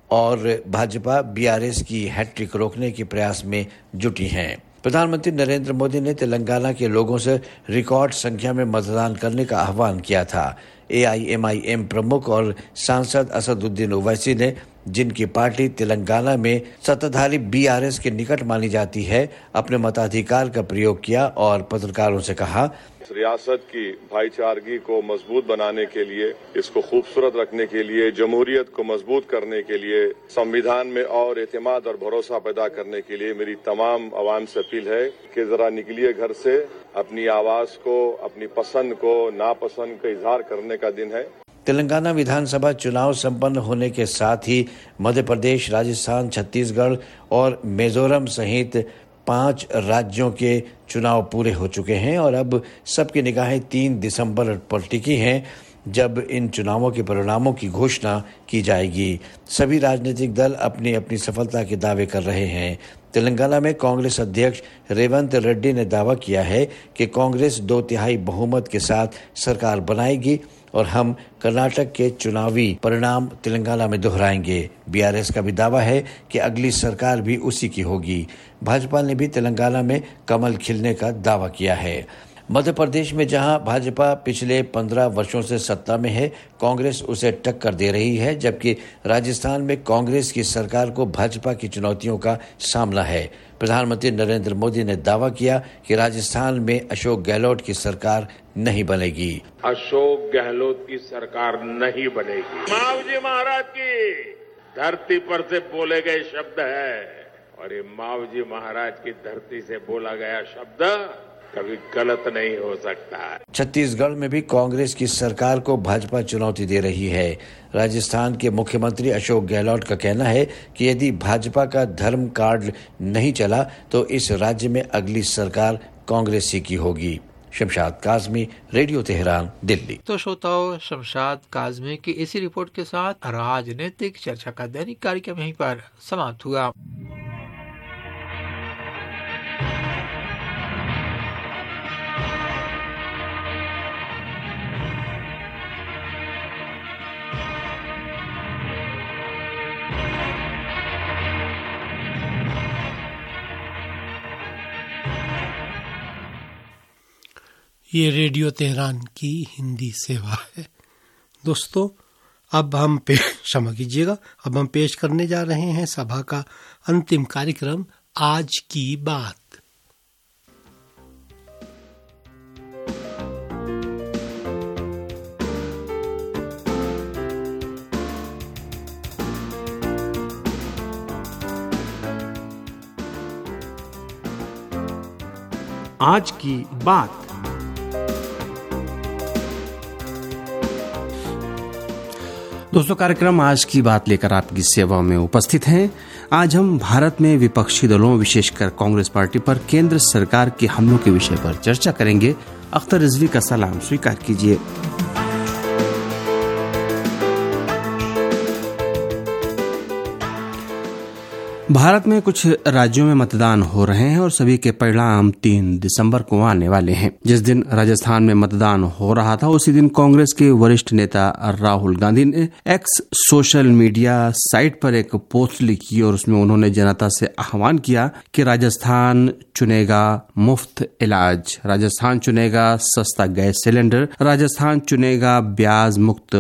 Speaker 9: और भाजपा बीआरएस की हैट्रिक रोकने के प्रयास में जुटी हैं। प्रधानमंत्री नरेंद्र मोदी ने तेलंगाना के लोगों से रिकॉर्ड संख्या में मतदान करने का आह्वान किया था। एआईएमआईएम प्रमुख और सांसद असदुद्दीन ओवैसी ने, जिनकी पार्टी तेलंगाना में सत्ताधारी बीआरएस के निकट मानी जाती है, अपने मताधिकार का प्रयोग किया और पत्रकारों से कहा,
Speaker 10: रियासत की भाईचारगी को मजबूत बनाने के लिए, इसको खूबसूरत रखने के लिए, जमहूरियत को मजबूत करने के लिए, संविधान में और एतमाद और भरोसा पैदा करने के लिए मेरी तमाम आवाम से अपील है कि जरा निकलिए घर से, अपनी आवाज को, अपनी पसंद को, नापसंद का इजहार करने का दिन है।
Speaker 9: तेलंगाना विधानसभा चुनाव संपन्न होने के साथ ही मध्य प्रदेश, राजस्थान, छत्तीसगढ़ और मिजोरम सहित पांच राज्यों के चुनाव पूरे हो चुके हैं और अब सबकी निगाहें तीन दिसंबर पर टिकी हैं, जब इन चुनावों के परिणामों की घोषणा की जाएगी। सभी राजनीतिक दल अपनी अपनी सफलता के दावे कर रहे हैं। तेलंगाना में कांग्रेस अध्यक्ष रेवंत रेड्डी ने दावा किया है कि कांग्रेस दो तिहाई बहुमत के साथ सरकार बनाएगी और हम कर्नाटक के चुनावी परिणाम तेलंगाना में दोहराएंगे। बीआरएस का भी दावा है कि अगली सरकार भी उसी की होगी। भाजपा ने भी तेलंगाना में कमल खिलने का दावा किया है। मध्य प्रदेश में जहां भाजपा पिछले पंद्रह वर्षों से सत्ता में है, कांग्रेस उसे टक्कर दे रही है, जबकि राजस्थान में कांग्रेस की सरकार को भाजपा की चुनौतियों का सामना है। प्रधानमंत्री नरेंद्र मोदी ने दावा किया कि राजस्थान में अशोक गहलोत की सरकार नहीं बनेगी।
Speaker 7: अशोक गहलोत की सरकार नहीं बनेगी। मावजी महाराज की धरती पर से बोले गए शब्द है और ये मावजी महाराज की धरती से बोला गया शब्द कभी गलत नहीं हो सकता।
Speaker 9: छत्तीसगढ़ में भी कांग्रेस की सरकार को भाजपा चुनौती दे रही है। राजस्थान के मुख्यमंत्री अशोक गहलोत का कहना है कि यदि भाजपा का धर्म कार्ड नहीं चला तो इस राज्य में अगली सरकार कांग्रेस ही की होगी। Shamshad Kazmi, radio Tehran, Delhi.
Speaker 5: तो श्रोताओं, शमशाद काजमी की इसी रिपोर्ट के साथ राजनीतिक चर्चा का दैनिक कार्यक्रम यहीं पर समाप्त हुआ।
Speaker 3: ये रेडियो तेहरान की हिंदी सेवा है। दोस्तों, अब हम पेश क्षमा कीजिएगा अब हम पेश करने जा रहे हैं सभा का अंतिम कार्यक्रम, आज की बात।
Speaker 11: आज की बात। दोस्तों, कार्यक्रम आज की बात लेकर आपकी सेवा में उपस्थित हैं। आज हम भारत में विपक्षी दलों, विशेषकर कांग्रेस पार्टी पर केंद्र सरकार के हमलों के विषय पर चर्चा करेंगे। अख्तर रिजवी का सलाम स्वीकार कीजिए। भारत में कुछ राज्यों में मतदान हो रहे हैं और सभी के परिणाम तीन दिसंबर को आने वाले हैं। जिस दिन राजस्थान में मतदान हो रहा था, उसी दिन कांग्रेस के वरिष्ठ नेता राहुल गांधी ने एक्स सोशल मीडिया साइट पर एक पोस्ट लिखी और उसमें उन्होंने जनता से आह्वान किया कि राजस्थान चुनेगा मुफ्त इलाज, राजस्थान चुनेगा सस्ता गैस सिलेंडर, राजस्थान चुनेगा ब्याज मुक्त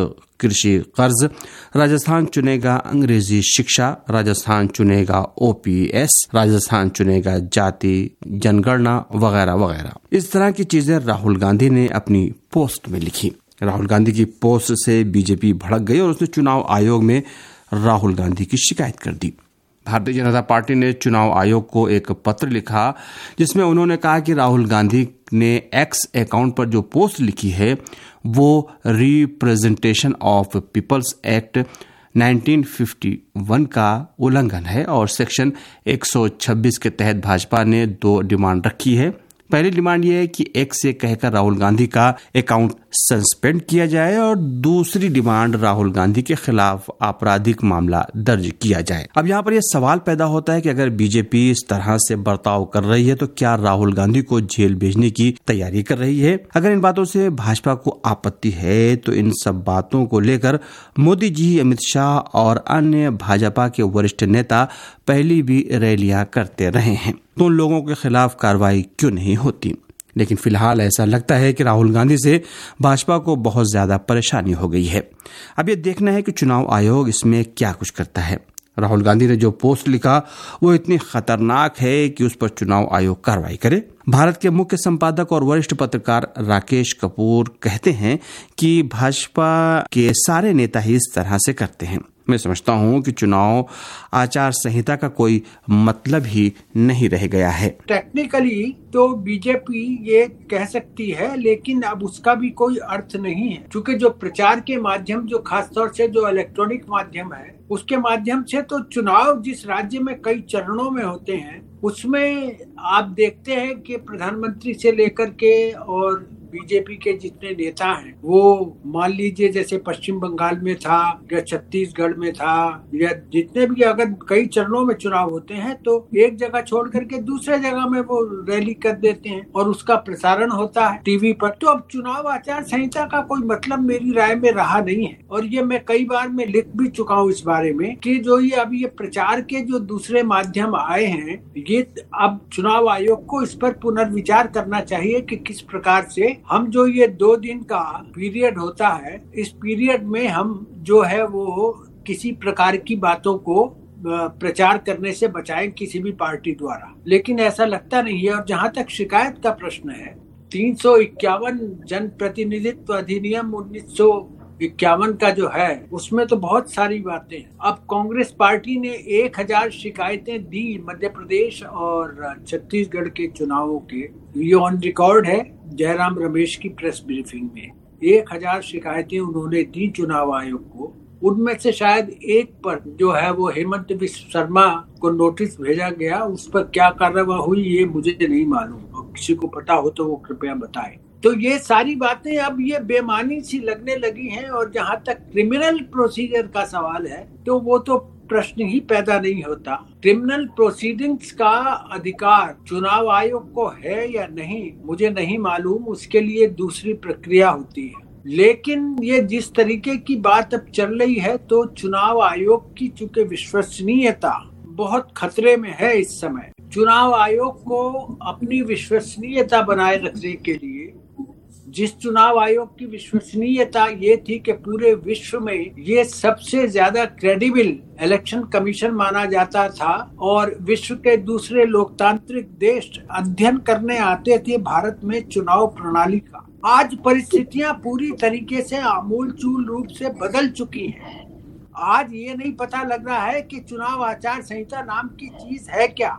Speaker 11: कृषि कर्ज, राजस्थान चुनेगा अंग्रेजी शिक्षा, राजस्थान चुनेगा ओपीएस, राजस्थान चुनेगा जाति जनगणना वगैरह वगैरह। इस तरह की चीजें राहुल गांधी ने अपनी पोस्ट में लिखी। राहुल गांधी की पोस्ट से बीजेपी भड़क गई और उसने चुनाव आयोग में राहुल गांधी की शिकायत कर दी। भारतीय जनता पार्टी ने चुनाव आयोग को एक पत्र लिखा जिसमें उन्होंने कहा कि राहुल गांधी ने एक्स अकाउंट पर जो पोस्ट लिखी है वो रिप्रेजेंटेशन ऑफ पीपल्स एक्ट उन्नीस सौ इक्यावन का उल्लंघन है और सेक्शन एक सौ छब्बीस के तहत भाजपा ने दो डिमांड रखी है। पहली डिमांड यह है कि एक से कहकर राहुल गांधी का अकाउंट सस्पेंड किया जाए और दूसरी डिमांड राहुल गांधी के खिलाफ आपराधिक मामला दर्ज किया जाए। अब यहाँ पर यह सवाल पैदा होता है कि अगर बीजेपी इस तरह से बर्ताव कर रही है तो क्या राहुल गांधी को जेल भेजने की तैयारी कर रही है? अगर इन बातों से भाजपा को आपत्ति है तो इन सब बातों को लेकर मोदी जी, अमित शाह और अन्य भाजपा के वरिष्ठ नेता पहली भी रैलियां करते रहे हैं, तो उन लोगों के खिलाफ कार्रवाई क्यों नहीं होती? लेकिन फिलहाल ऐसा लगता है कि राहुल गांधी से भाजपा को बहुत ज्यादा परेशानी हो गई है। अब ये देखना है कि चुनाव आयोग इसमें क्या कुछ करता है। राहुल गांधी ने जो पोस्ट लिखा वो इतनी खतरनाक है कि उस पर चुनाव आयोग कार्रवाई करे। भारत के मुख्य संपादक और वरिष्ठ पत्रकार राकेश कपूर कहते हैं कि भाजपा के सारे नेता ही इस तरह से करते हैं। मैं समझता हूं कि चुनाव आचार संहिता का कोई मतलब ही नहीं रह गया है।
Speaker 12: टेक्निकली तो बीजेपी ये कह सकती है, लेकिन अब उसका भी कोई अर्थ नहीं है, क्योंकि जो प्रचार के माध्यम, जो खासतौर से जो इलेक्ट्रॉनिक माध्यम है, उसके माध्यम से तो चुनाव जिस राज्य में कई चरणों में होते हैं उसमें आप देखते हैं कि प्रधानमंत्री से लेकर के और बीजेपी के जितने नेता हैं वो मान लीजिए जैसे पश्चिम बंगाल में था या छत्तीसगढ़ में था या जितने भी अगर कई चरणों में चुनाव होते हैं तो एक जगह छोड़ करके दूसरे जगह में वो रैली कर देते हैं और उसका प्रसारण होता है टीवी पर। तो अब चुनाव आचार संहिता का कोई मतलब मेरी राय में रहा नहीं है और ये मैं कई बार में लिख भी चुका हूँ इस बारे में कि जो ये अब ये प्रचार के जो दूसरे माध्यम आए हैं ये अब चुनाव आयोग को इस पर पुनर्विचार करना चाहिए कि किस प्रकार से हम जो ये दो दिन का पीरियड होता है इस पीरियड में हम जो है वो किसी प्रकार की बातों को प्रचार करने से बचाएं किसी भी पार्टी द्वारा, लेकिन ऐसा लगता नहीं है। और जहां तक शिकायत का प्रश्न है, तीन सौ इक्यावन जन प्रतिनिधित्व अधिनियम उन्नीस सौ इक्यावन का जो है उसमें तो बहुत सारी बातें हैं। अब कांग्रेस पार्टी ने एक हजार शिकायतें दी मध्य प्रदेश और छत्तीसगढ़ के चुनावों के, ये ऑन रिकॉर्ड है जयराम रमेश की प्रेस ब्रीफिंग में। एक हजार शिकायतें उन्होंने दी चुनाव आयोग को, उनमें से शायद एक पर जो है वो हेमंत बिश्व शर्मा को नोटिस भेजा गया, उस पर क्या कार्रवाई हुई ये मुझे नहीं मालूम और किसी को पता हो तो वो कृपया बताएं। तो ये सारी बातें अब ये बेमानी सी लगने लगी हैं और जहां तक क्रिमिनल प्रोसीजर का सवाल है तो वो तो प्रश्न ही पैदा नहीं होता। क्रिमिनल प्रोसीडिंग्स का अधिकार चुनाव आयोग को है या नहीं मुझे नहीं मालूम, उसके लिए दूसरी प्रक्रिया होती है। लेकिन ये जिस तरीके की बात अब चल रही है तो चुनाव आयोग की चूंकि विश्वसनीयता बहुत खतरे में है इस समय, चुनाव आयोग को अपनी विश्वसनीयता बनाए रखने के लिए, जिस चुनाव आयोग की विश्वसनीयता ये थी कि पूरे विश्व में ये सबसे ज्यादा क्रेडिबल इलेक्शन कमीशन माना जाता था और विश्व के दूसरे लोकतांत्रिक देश अध्ययन करने आते थे भारत में चुनाव प्रणाली का, आज परिस्थितियां पूरी तरीके से आमूलचूल रूप से बदल चुकी हैं। आज ये नहीं पता लग रहा है कि चुनाव आचार संहिता नाम की चीज है क्या।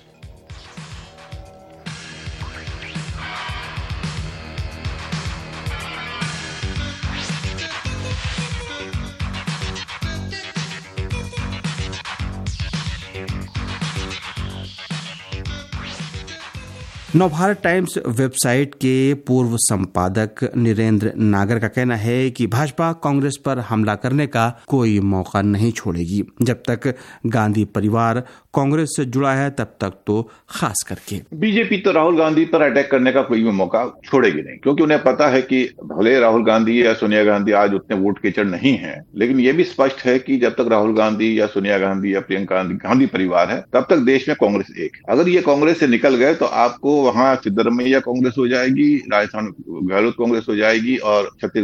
Speaker 11: नवभारत टाइम्स वेबसाइट के पूर्व संपादक नीरेंद्र नागर का कहना है कि भाजपा कांग्रेस पर हमला करने का कोई मौका नहीं छोड़ेगी। जब तक गांधी परिवार कांग्रेस से जुड़ा है तब तक तो खास करके
Speaker 13: बीजेपी तो राहुल गांधी पर अटैक करने का कोई भी मौका छोड़ेगी नहीं, क्योंकि उन्हें पता है कि भले राहुल गांधी या सोनिया गांधी आज उतने वोट कीचड़ नहीं है, लेकिन ये भी स्पष्ट है कि जब तक राहुल गांधी या सोनिया गांधी या प्रियंका गांधी गांधी परिवार है तब तक देश में कांग्रेस एक है। अगर ये कांग्रेस से निकल गए तो आपको वहां सिद्धरमैया कांग्रेस हो जाएगी, राजस्थान गहलोत कांग्रेस हो जाएगी और छत्तीसगढ़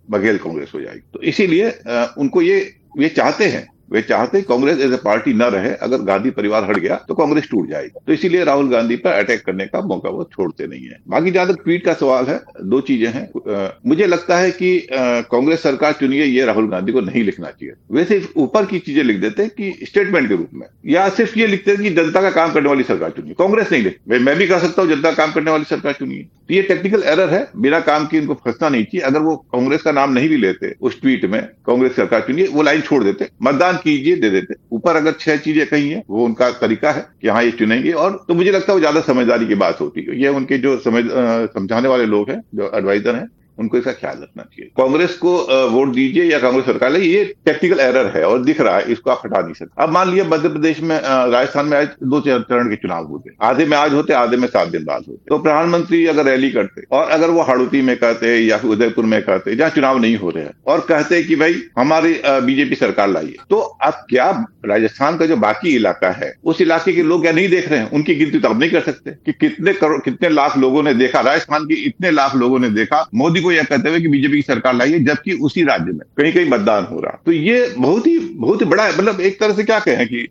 Speaker 13: बघेल कांग्रेस हो जाएगी। तो इसीलिए उनको ये ये चाहते हैं वे चाहते कांग्रेस एज ए पार्टी न रहे। अगर गांधी परिवार हट गया तो कांग्रेस टूट जाएगी। तो इसीलिए राहुल गांधी पर अटैक करने का मौका वो छोड़ते नहीं है। बाकी जहां तक ट्वीट का सवाल है, दो चीजें हैं। आ, मुझे लगता है कि कांग्रेस सरकार चुनिए ये राहुल गांधी को नहीं लिखना चाहिए। वे सिर्फ ऊपर की चीजें लिख देते कि स्टेटमेंट के रूप में, या सिर्फ ये लिखते कि जनता का काम करने वाली सरकार चुनिए। कांग्रेस नहीं लिखती, मैं भी कर सकता हूँ जनता का काम करने वाली सरकार चुनिए। तो ये टेक्निकल एरर है, बिना काम की इनको फंसना नहीं चाहिए। अगर वो कांग्रेस का नाम नहीं भी लेते उस ट्वीट में, कांग्रेस सरकार चुनिए, वो लाइन छोड़ देते, मतदान कीजिए दे देते। ऊपर अगर छह चीजें कही हैं, वो उनका तरीका है कि हाँ ये चुनेंगे, और तो मुझे लगता है वो ज्यादा समझदारी की बात होती है। ये उनके जो समझ समझाने वाले लोग हैं, जो एडवाइजर हैं, उनको इसका ख्याल रखना चाहिए। कांग्रेस को वोट दीजिए या कांग्रेस सरकार, ये टेक्निकल एरर है और दिख रहा है, इसको आप हटा नहीं सकते। अब मान लिया मध्य प्रदेश में, राजस्थान में आज दो चरण के चुनाव होते, आधे में आज होते, आधे में सात दिन बाद होते। तो प्रधानमंत्री अगर रैली करते और अगर वो हाड़ौती में करते या फिर उदयपुर में करते जहां चुनाव नहीं हो रहे हैं, और कहते कि भाई हमारी बीजेपी सरकार लाइए, तो अब क्या राजस्थान का जो बाकी इलाका है उस इलाके के लोग क्या नहीं देख रहे हैं? उनकी गिनती तो अब नहीं कर सकते कि कितने करोड़ कितने लाख लोगों ने देखा, राजस्थान की इतने लाख लोगों ने देखा मोदी को यह कहते हुए कि बीजेपी की सरकार लाइए, जबकि उसी राज्य में कहीं कहीं मतदान हो रहा। तो ये बहुत ही बहुत ही बड़ा है, मतलब एक तरह से क्या कहें कि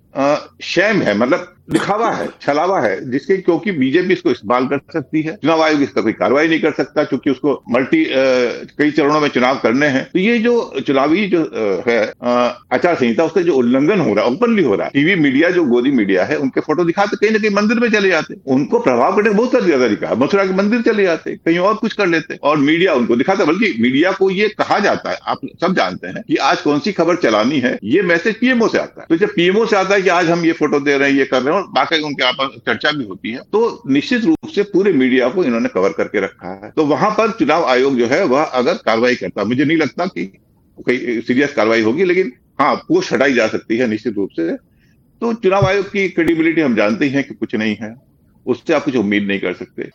Speaker 13: शैम है, मतलब दिखावा है, छलावा है, जिसके क्योंकि बीजेपी इसको इस्तेमाल कर सकती है। चुनाव आयोग इस पर कोई कार्रवाई नहीं कर सकता क्योंकि उसको मल्टी कई चरणों में चुनाव करने हैं। तो ये जो चुनावी जो है आचार संहिता, उसका जो उल्लंघन हो रहा है, ओपनली हो रहा है। टीवी मीडिया जो गोदी मीडिया है, उनके फोटो दिखाते, कहीं ना कहीं मंदिर में चले जाते, उनको प्रभाव करने का बहुत सारा तरीका है। मथुरा के मंदिर चले जाते, कहीं और कुछ कर लेते, और मीडिया उनको दिखाता। बल्कि मीडिया को ये कहा जाता है, आप सब जानते हैं कि आज कौन सी खबर चलानी है, ये मैसेज पीएमओ से आता है। तो जब पीएमओ से आता है कि आज हम ये फोटो दे रहे हैं, ये कर रहे हैं, और बाकी उनके आपस चर्चा भी होती है, तो निश्चित रूप से पूरे मीडिया को इन्होंने कवर करके रखा है। तो वहां पर चुनाव आयोग जो है वह अगर कार्रवाई करता, मुझे नहीं लगता कि कोई सीरियस कार्रवाई होगी, लेकिन हाँ पोस्ट हटाई जा सकती है निश्चित रूप से। तो चुनाव आयोग की क्रेडिबिलिटी हम जानते हैं कि कुछ नहीं है, उससे आप कुछ उम्मीद नहीं कर सकते।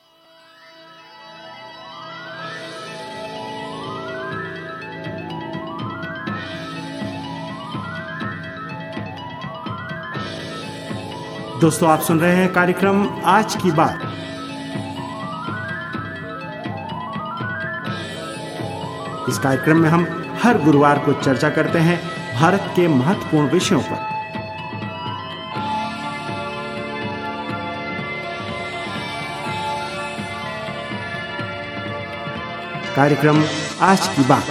Speaker 14: दोस्तों, आप सुन रहे हैं कार्यक्रम आज की बात। इस कार्यक्रम में हम हर गुरुवार को चर्चा करते हैं भारत के महत्वपूर्ण विषयों पर। कार्यक्रम आज की बात।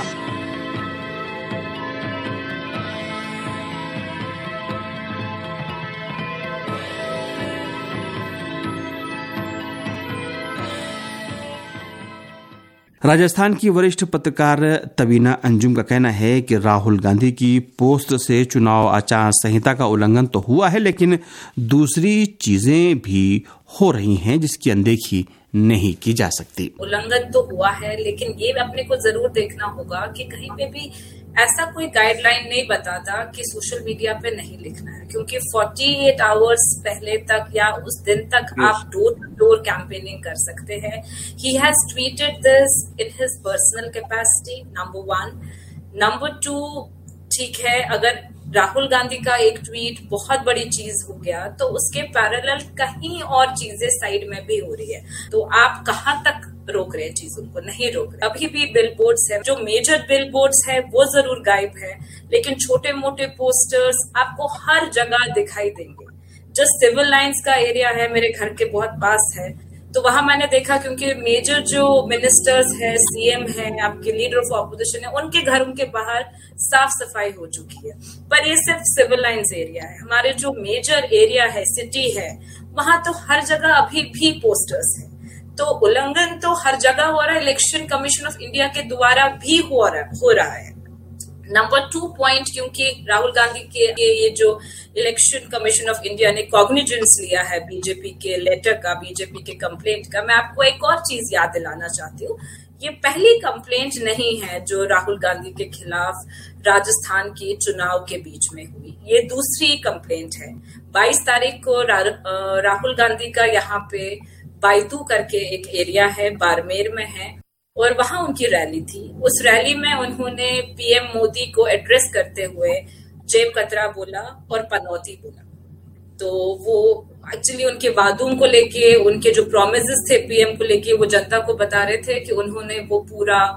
Speaker 11: राजस्थान की वरिष्ठ पत्रकार तबीना अंजुम का कहना है कि राहुल गांधी की पोस्ट से चुनाव आचार संहिता का उल्लंघन तो हुआ है, लेकिन दूसरी चीजें भी हो रही हैं जिसकी अनदेखी नहीं की जा सकती।
Speaker 15: उल्लंघन तो हुआ है, लेकिन ये अपने को जरूर देखना होगा कि कहीं पे भी ऐसा कोई गाइडलाइन नहीं बताता कि सोशल मीडिया पे नहीं लिखना है, क्योंकि अड़तालीस आवर्स पहले तक या उस दिन तक आप डोर टू डोर कैंपेनिंग कर सकते हैं। He has tweeted this in his personal capacity, number one. Number two, ठीक है, अगर राहुल गांधी का एक ट्वीट बहुत बड़ी चीज हो गया तो उसके पैरेलल कहीं और चीजें साइड में भी हो रही है, तो आप कहाँ तक रोक रहे हैं चीजों को? नहीं रोक रहे। अभी भी बिल बोर्ड्स है, जो मेजर बिल बोर्ड्स है वो जरूर गायब है, लेकिन छोटे मोटे पोस्टर्स आपको हर जगह दिखाई देंगे। जो सिविल लाइंस का एरिया है, मेरे घर के बहुत पास है, तो वहां मैंने देखा, क्योंकि मेजर जो मिनिस्टर्स है, सीएम है, आपके लीडर ऑफ ऑपोजिशन है, उनके घरों के बाहर साफ सफाई हो चुकी है। पर ये सिर्फ सिविल लाइंस एरिया है। हमारे जो मेजर एरिया है, सिटी है, वहां तो हर जगह अभी भी पोस्टर्स है। तो उल्लंघन तो हर जगह हो रहा है, इलेक्शन कमीशन ऑफ इंडिया के द्वारा भी हो रहा हो रहा है। नंबर टू पॉइंट, क्योंकि राहुल गांधी के ये जो इलेक्शन कमीशन ऑफ इंडिया ने कॉग्निजेंस लिया है बीजेपी के लेटर का, बीजेपी के कंप्लेंट का, मैं आपको एक और चीज याद दिलाना चाहती हूँ। ये पहली कंप्लेंट नहीं है जो राहुल गांधी के खिलाफ राजस्थान के चुनाव के बीच में हुई, ये दूसरी कंप्लेंट है। बाईस तारीख को रा, राहुल गांधी का यहाँ पे बायतू करके एक एरिया है, बाड़मेर में है, और वहां उनकी रैली थी। उस रैली में उन्होंने पीएम मोदी को एड्रेस करते हुए जेब कतरा बोला और पनौती बोला। तो वो एक्चुअली उनके वादों को लेके, उनके जो प्रॉमिसेस थे पीएम को लेके, वो जनता को बता रहे थे कि उन्होंने वो पूरा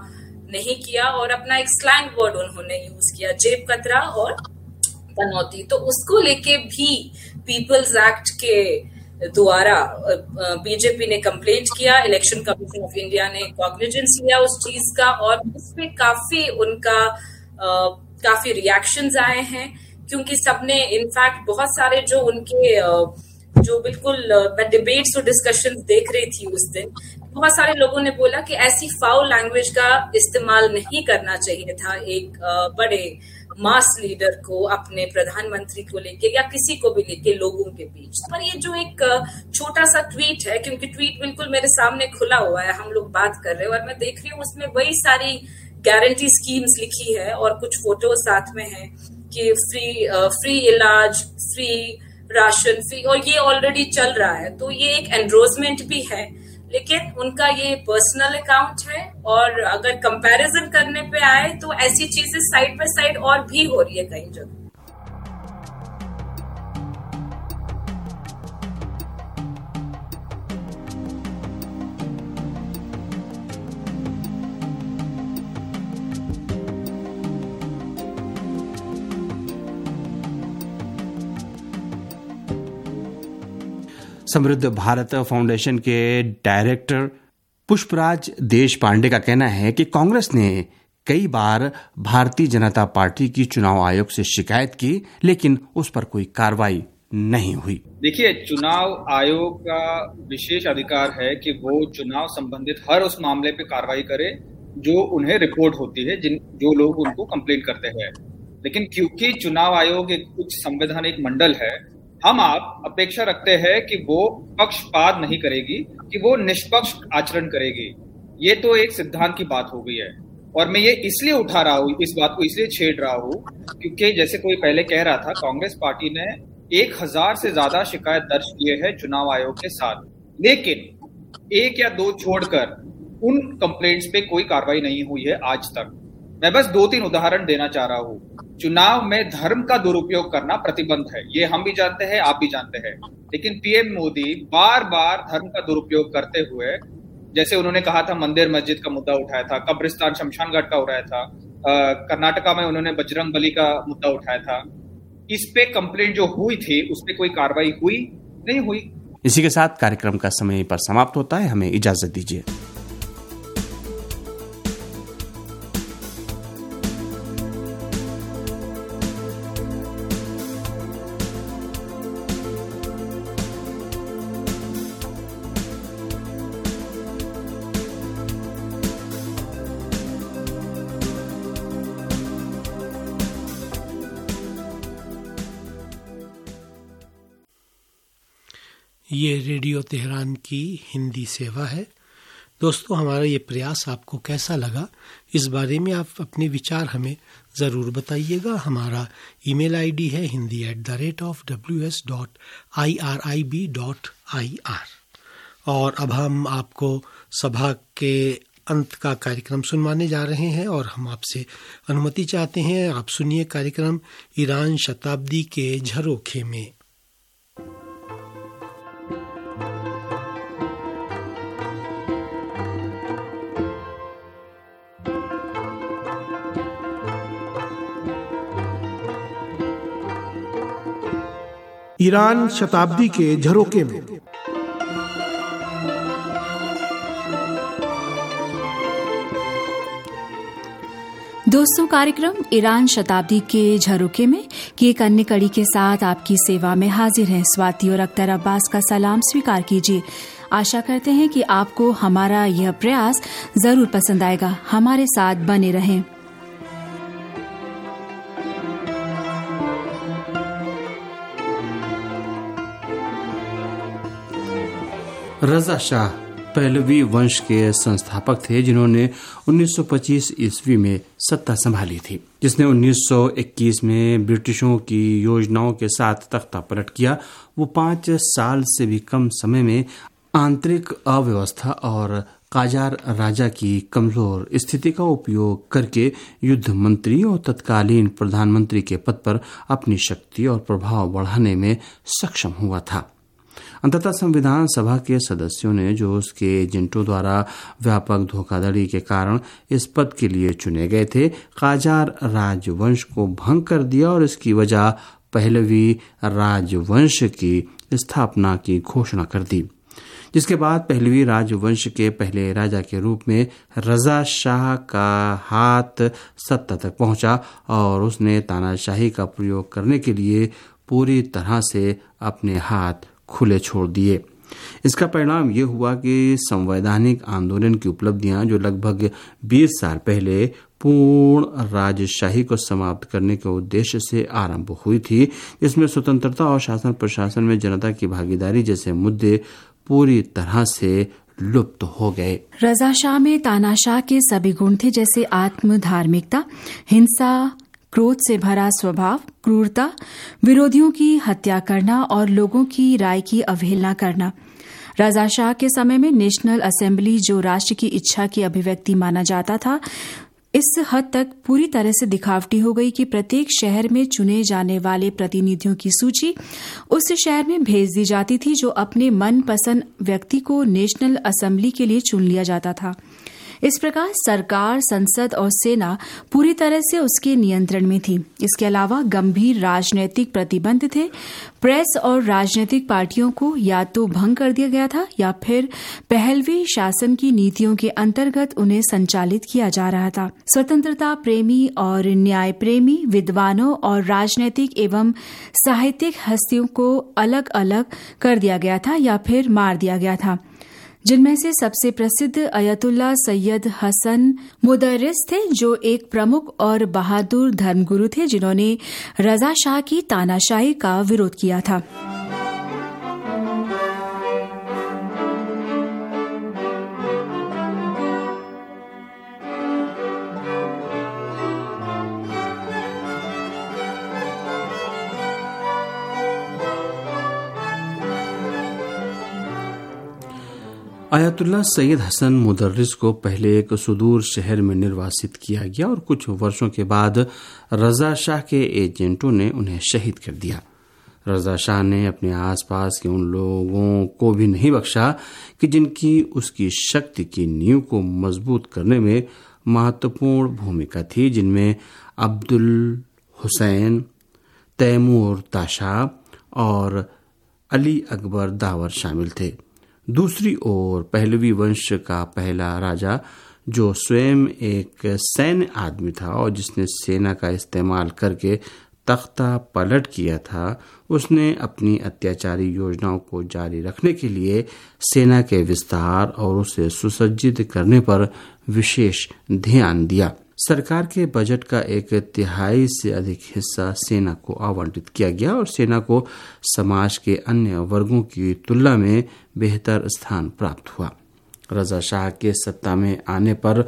Speaker 15: नहीं किया और अपना एक स्लैंग वर्ड उन्होंने यूज किया, जेब कतरा और पनौती। तो उसको लेके भी पीपल्स एक्ट के द्वारा बीजेपी ने कंप्लेंट किया, इलेक्शन कमीशन ऑफ इंडिया ने कॉग्निजेंस लिया उस चीज का और उसमें काफी उनका आ, काफी रिएक्शंस आए हैं, क्योंकि सबने इनफैक्ट बहुत सारे जो उनके जो बिल्कुल मैं डिबेट्स और डिस्कशंस देख रही थी उस दिन, बहुत सारे लोगों ने बोला कि ऐसी फाउल लैंग्वेज का इस्तेमाल नहीं करना चाहिए था एक बड़े मास लीडर को अपने प्रधानमंत्री को लेके या किसी को भी लेके लोगों के बीच। पर ये जो एक छोटा सा ट्वीट है, क्योंकि ट्वीट बिल्कुल मेरे सामने खुला हुआ है, हम लोग बात कर रहे हैं और मैं देख रही हूँ उसमें वही सारी गारंटी स्कीम्स लिखी है और कुछ फोटो साथ में है कि फ्री फ्री इलाज, फ्री राशन, फ्री, और ये ऑलरेडी चल रहा है। तो ये एक एनरोजमेंट भी है, लेकिन उनका ये पर्सनल अकाउंट है और अगर कंपैरिजन करने पे आए तो ऐसी चीजें साइड बाय साइड और भी हो रही है कई जगह।
Speaker 11: समृद्ध भारत फाउंडेशन के डायरेक्टर पुष्पराज देश पांडे का कहना है कि कांग्रेस ने कई बार भारतीय जनता पार्टी की चुनाव आयोग से शिकायत की, लेकिन उस पर कोई कार्रवाई नहीं हुई।
Speaker 16: देखिए, चुनाव आयोग का विशेष अधिकार है कि वो चुनाव संबंधित हर उस मामले पे कार्रवाई करे जो उन्हें रिपोर्ट होती है, जिन जो लोग उनको कंप्लेंट करते हैं। लेकिन क्योंकि चुनाव आयोग एक उच्च संवैधानिक मंडल है, हम आप अपेक्षा रखते हैं कि वो पक्षपात नहीं करेगी, कि वो निष्पक्ष आचरण करेगी। ये तो एक सिद्धांत की बात हो गई है और मैं ये इसलिए उठा रहा हूँ, इस बात को इसलिए छेड़ रहा हूँ क्योंकि जैसे कोई पहले कह रहा था, कांग्रेस पार्टी ने एक हजार से ज्यादा शिकायत दर्ज किए हैं चुनाव आयोग के साथ, लेकिन एक या दो छोड़कर उन कंप्लेंट्स पे कोई कार्रवाई नहीं हुई है आज तक। मैं बस दो तीन उदाहरण देना चाह रहा हूँ। चुनाव में धर्म का दुरुपयोग करना प्रतिबंध है, ये हम भी जानते हैं, आप भी जानते हैं, लेकिन पीएम मोदी बार बार धर्म का दुरुपयोग करते हुए, जैसे उन्होंने कहा था मंदिर मस्जिद का मुद्दा उठाया था, कब्रिस्तान शमशान घाट का उठाया था, कर्नाटका में उन्होंने बजरंग बली का मुद्दा उठाया था। इस पे कंप्लेंट जो हुई थी उस पे कोई कार्रवाई हुई नहीं हुई।
Speaker 11: इसी के साथ कार्यक्रम का समय पर समाप्त होता है, हमें इजाजत दीजिए।
Speaker 3: ये रेडियो तेहरान की हिंदी सेवा है। दोस्तों, हमारा ये प्रयास आपको कैसा लगा, इस बारे में आप अपने विचार हमें ज़रूर बताइएगा। हमारा ईमेल आईडी है Hindi at the rate of W S dot I R I B dot I R. और अब हम आपको सभा के अंत का कार्यक्रम सुनवाने जा रहे हैं और हम आपसे अनुमति चाहते हैं। आप सुनिए कार्यक्रम ईरान शताब्दी के झरोखे में।
Speaker 14: ईरान शताब्दी के झरोखे में।
Speaker 17: दोस्तों, कार्यक्रम ईरान शताब्दी के झरोखे में की एक अन्य कड़ी के साथ आपकी सेवा में हाजिर हैं स्वाति और अख्तर अब्बास का सलाम स्वीकार कीजिए। आशा करते हैं कि आपको हमारा यह प्रयास जरूर पसंद आएगा। हमारे साथ बने रहें।
Speaker 11: रजा शाह पहलवी वंश के संस्थापक थे, जिन्होंने उन्नीस सौ पच्चीस ईस्वी में सत्ता संभाली थी, जिसने उन्नीस सौ इक्कीस में ब्रिटिशों की योजनाओं के साथ तख्ता पलट किया। वो पाँच साल से भी कम समय में आंतरिक अव्यवस्था और काजार राजा की कमजोर स्थिति का उपयोग करके युद्ध मंत्री और तत्कालीन प्रधानमंत्री के पद पर अपनी शक्ति और प्रभाव बढ़ाने में सक्षम हुआ था। अंततः संविधान सभा के सदस्यों ने, जो उसके एजेंटों द्वारा व्यापक धोखाधड़ी के कारण इस पद के लिए चुने गए थे, काजार राजवंश को भंग कर दिया और इसकी वजह पहलवी राजवंश की स्थापना की घोषणा कर दी, जिसके बाद पहलवी राजवंश के पहले राजा के रूप में रजा शाह का हाथ सत्ता तक पहुंचा और उसने तानाशाही का प्रयोग करने के लिए पूरी तरह से अपने हाथ खुले छोड़ दिए। इसका परिणाम ये हुआ कि संवैधानिक आंदोलन की उपलब्धियां, जो लगभग बीस साल पहले पूर्ण राजशाही को समाप्त करने के उद्देश्य से आरंभ हुई थी, जिसमें स्वतंत्रता और शासन प्रशासन में जनता की भागीदारी जैसे मुद्दे पूरी तरह से लुप्त हो गए।
Speaker 17: रजा शाह में तानाशाह के सभी गुण थे, जैसे आत्म धार्मिकता, हिंसा, क्रोध से भरा स्वभाव, क्रूरता, विरोधियों की हत्या करना और लोगों की राय की अवहेलना करना। रजा शाह के समय में नेशनल असेंबली, जो राष्ट्र की इच्छा की अभिव्यक्ति माना जाता था, इस हद तक पूरी तरह से दिखावटी हो गई कि प्रत्येक शहर में चुने जाने वाले प्रतिनिधियों की सूची उस शहर में भेज दी जाती थी, जो अपने मनपसंद व्यक्ति को नेशनल असेंबली के लिए चुन लिया जाता था। इस प्रकार सरकार, संसद और सेना पूरी तरह से उसके नियंत्रण में थी। इसके अलावा गंभीर राजनीतिक प्रतिबंध थे। प्रेस और राजनीतिक पार्टियों को या तो भंग कर दिया गया था या फिर पहलवी शासन की नीतियों के अंतर्गत उन्हें संचालित किया जा रहा था। स्वतंत्रता प्रेमी और न्याय प्रेमी विद्वानों और राजनीतिक एवं साहित्यिक हस्तियों को अलग अलग कर दिया गया था या फिर मार दिया गया था, जिनमें से सबसे प्रसिद्ध अयतुल्ला सैयद हसन मुदर्रिस थे, जो एक प्रमुख और बहादुर धर्मगुरु थे, जिन्होंने रजा शाह की तानाशाही का विरोध किया था।
Speaker 11: आयतुल्ला सैयद हसन मुदर्रिस को पहले एक सुदूर शहर में निर्वासित किया गया और कुछ वर्षों के बाद रजा शाह के एजेंटों ने उन्हें शहीद कर दिया। रजा शाह ने अपने आसपास के उन लोगों को भी नहीं बख्शा कि जिनकी उसकी शक्ति की नींव को मजबूत करने में महत्वपूर्ण भूमिका थी, जिनमें अब्दुल हुसैन, तैमूर ताशा और अली अकबर दावर शामिल थे। दूसरी ओर पहलवी वंश का पहला राजा, जो स्वयं एक सैन्य आदमी था और जिसने सेना का इस्तेमाल करके तख्ता पलट किया था, उसने अपनी अत्याचारी योजनाओं को जारी रखने के लिए सेना के विस्तार और उसे सुसज्जित करने पर विशेष ध्यान दिया। सरकार के बजट का एक तिहाई से अधिक हिस्सा सेना को आवंटित किया गया और सेना को समाज के अन्य वर्गों की तुलना में बेहतर स्थान प्राप्त हुआ। रजा शाह के सत्ता में आने पर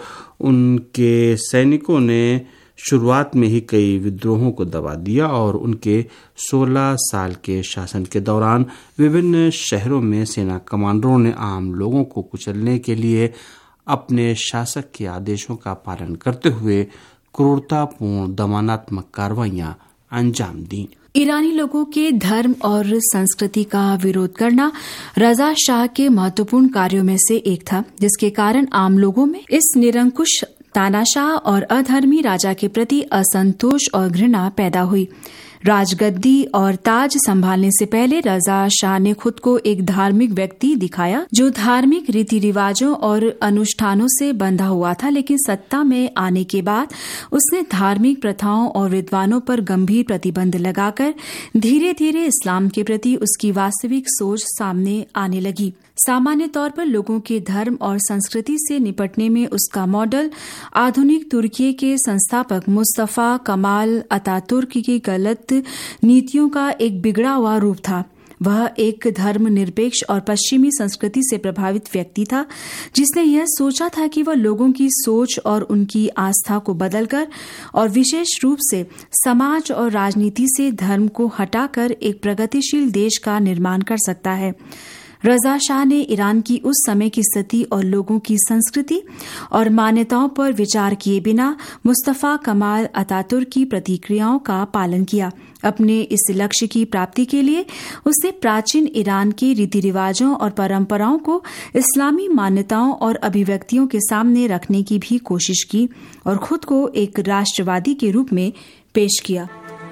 Speaker 11: उनके सैनिकों ने शुरुआत में ही कई विद्रोहों को दबा दिया और उनके सोलह साल के शासन के दौरान विभिन्न शहरों में सेना कमांडरों ने आम लोगों को कुचलने के लिए अपने शासक के आदेशों का पालन करते हुए क्रूरतापूर्ण दमनात्मक कार्रवाइयां अंजाम दी।
Speaker 17: ईरानी लोगों के धर्म और संस्कृति का विरोध करना रजा शाह के महत्वपूर्ण कार्यों में से एक था, जिसके कारण आम लोगों में इस निरंकुश, तानाशाह और अधर्मी राजा के प्रति असंतोष और घृणा पैदा हुई। राजगद्दी और ताज संभालने से पहले रजा शाह ने खुद को एक धार्मिक व्यक्ति दिखाया, जो धार्मिक रीति रिवाजों और अनुष्ठानों से बंधा हुआ था, लेकिन सत्ता में आने के बाद उसने धार्मिक प्रथाओं और विद्वानों पर गंभीर प्रतिबंध लगाकर धीरे धीरे इस्लाम के प्रति उसकी वास्तविक सोच सामने आने लगी। सामान्य तौर पर लोगों के धर्म और संस्कृति से निपटने में उसका मॉडल आधुनिक तुर्की के संस्थापक मुस्तफा कमाल अतातुर्क की गलत नीतियों का एक बिगड़ा हुआ रूप था। वह एक धर्मनिरपेक्ष और पश्चिमी संस्कृति से प्रभावित व्यक्ति था, जिसने यह सोचा था कि वह लोगों की सोच और उनकी आस्था को बदलकर और विशेष रूप से समाज और राजनीति से धर्म को हटाकर एक प्रगतिशील देश का निर्माण कर सकता है। रजा शाह ने ईरान की उस समय की स्थिति और लोगों की संस्कृति और मान्यताओं पर विचार किए बिना मुस्तफा कमाल अतातुर्क की प्रतिक्रियाओं का पालन किया। अपने इस लक्ष्य की प्राप्ति के लिए उसने प्राचीन ईरान के रीति रिवाजों और परंपराओं को इस्लामी मान्यताओं और अभिव्यक्तियों के सामने रखने की भी कोशिश की और खुद को एक राष्ट्रवादी के रूप में पेश किया।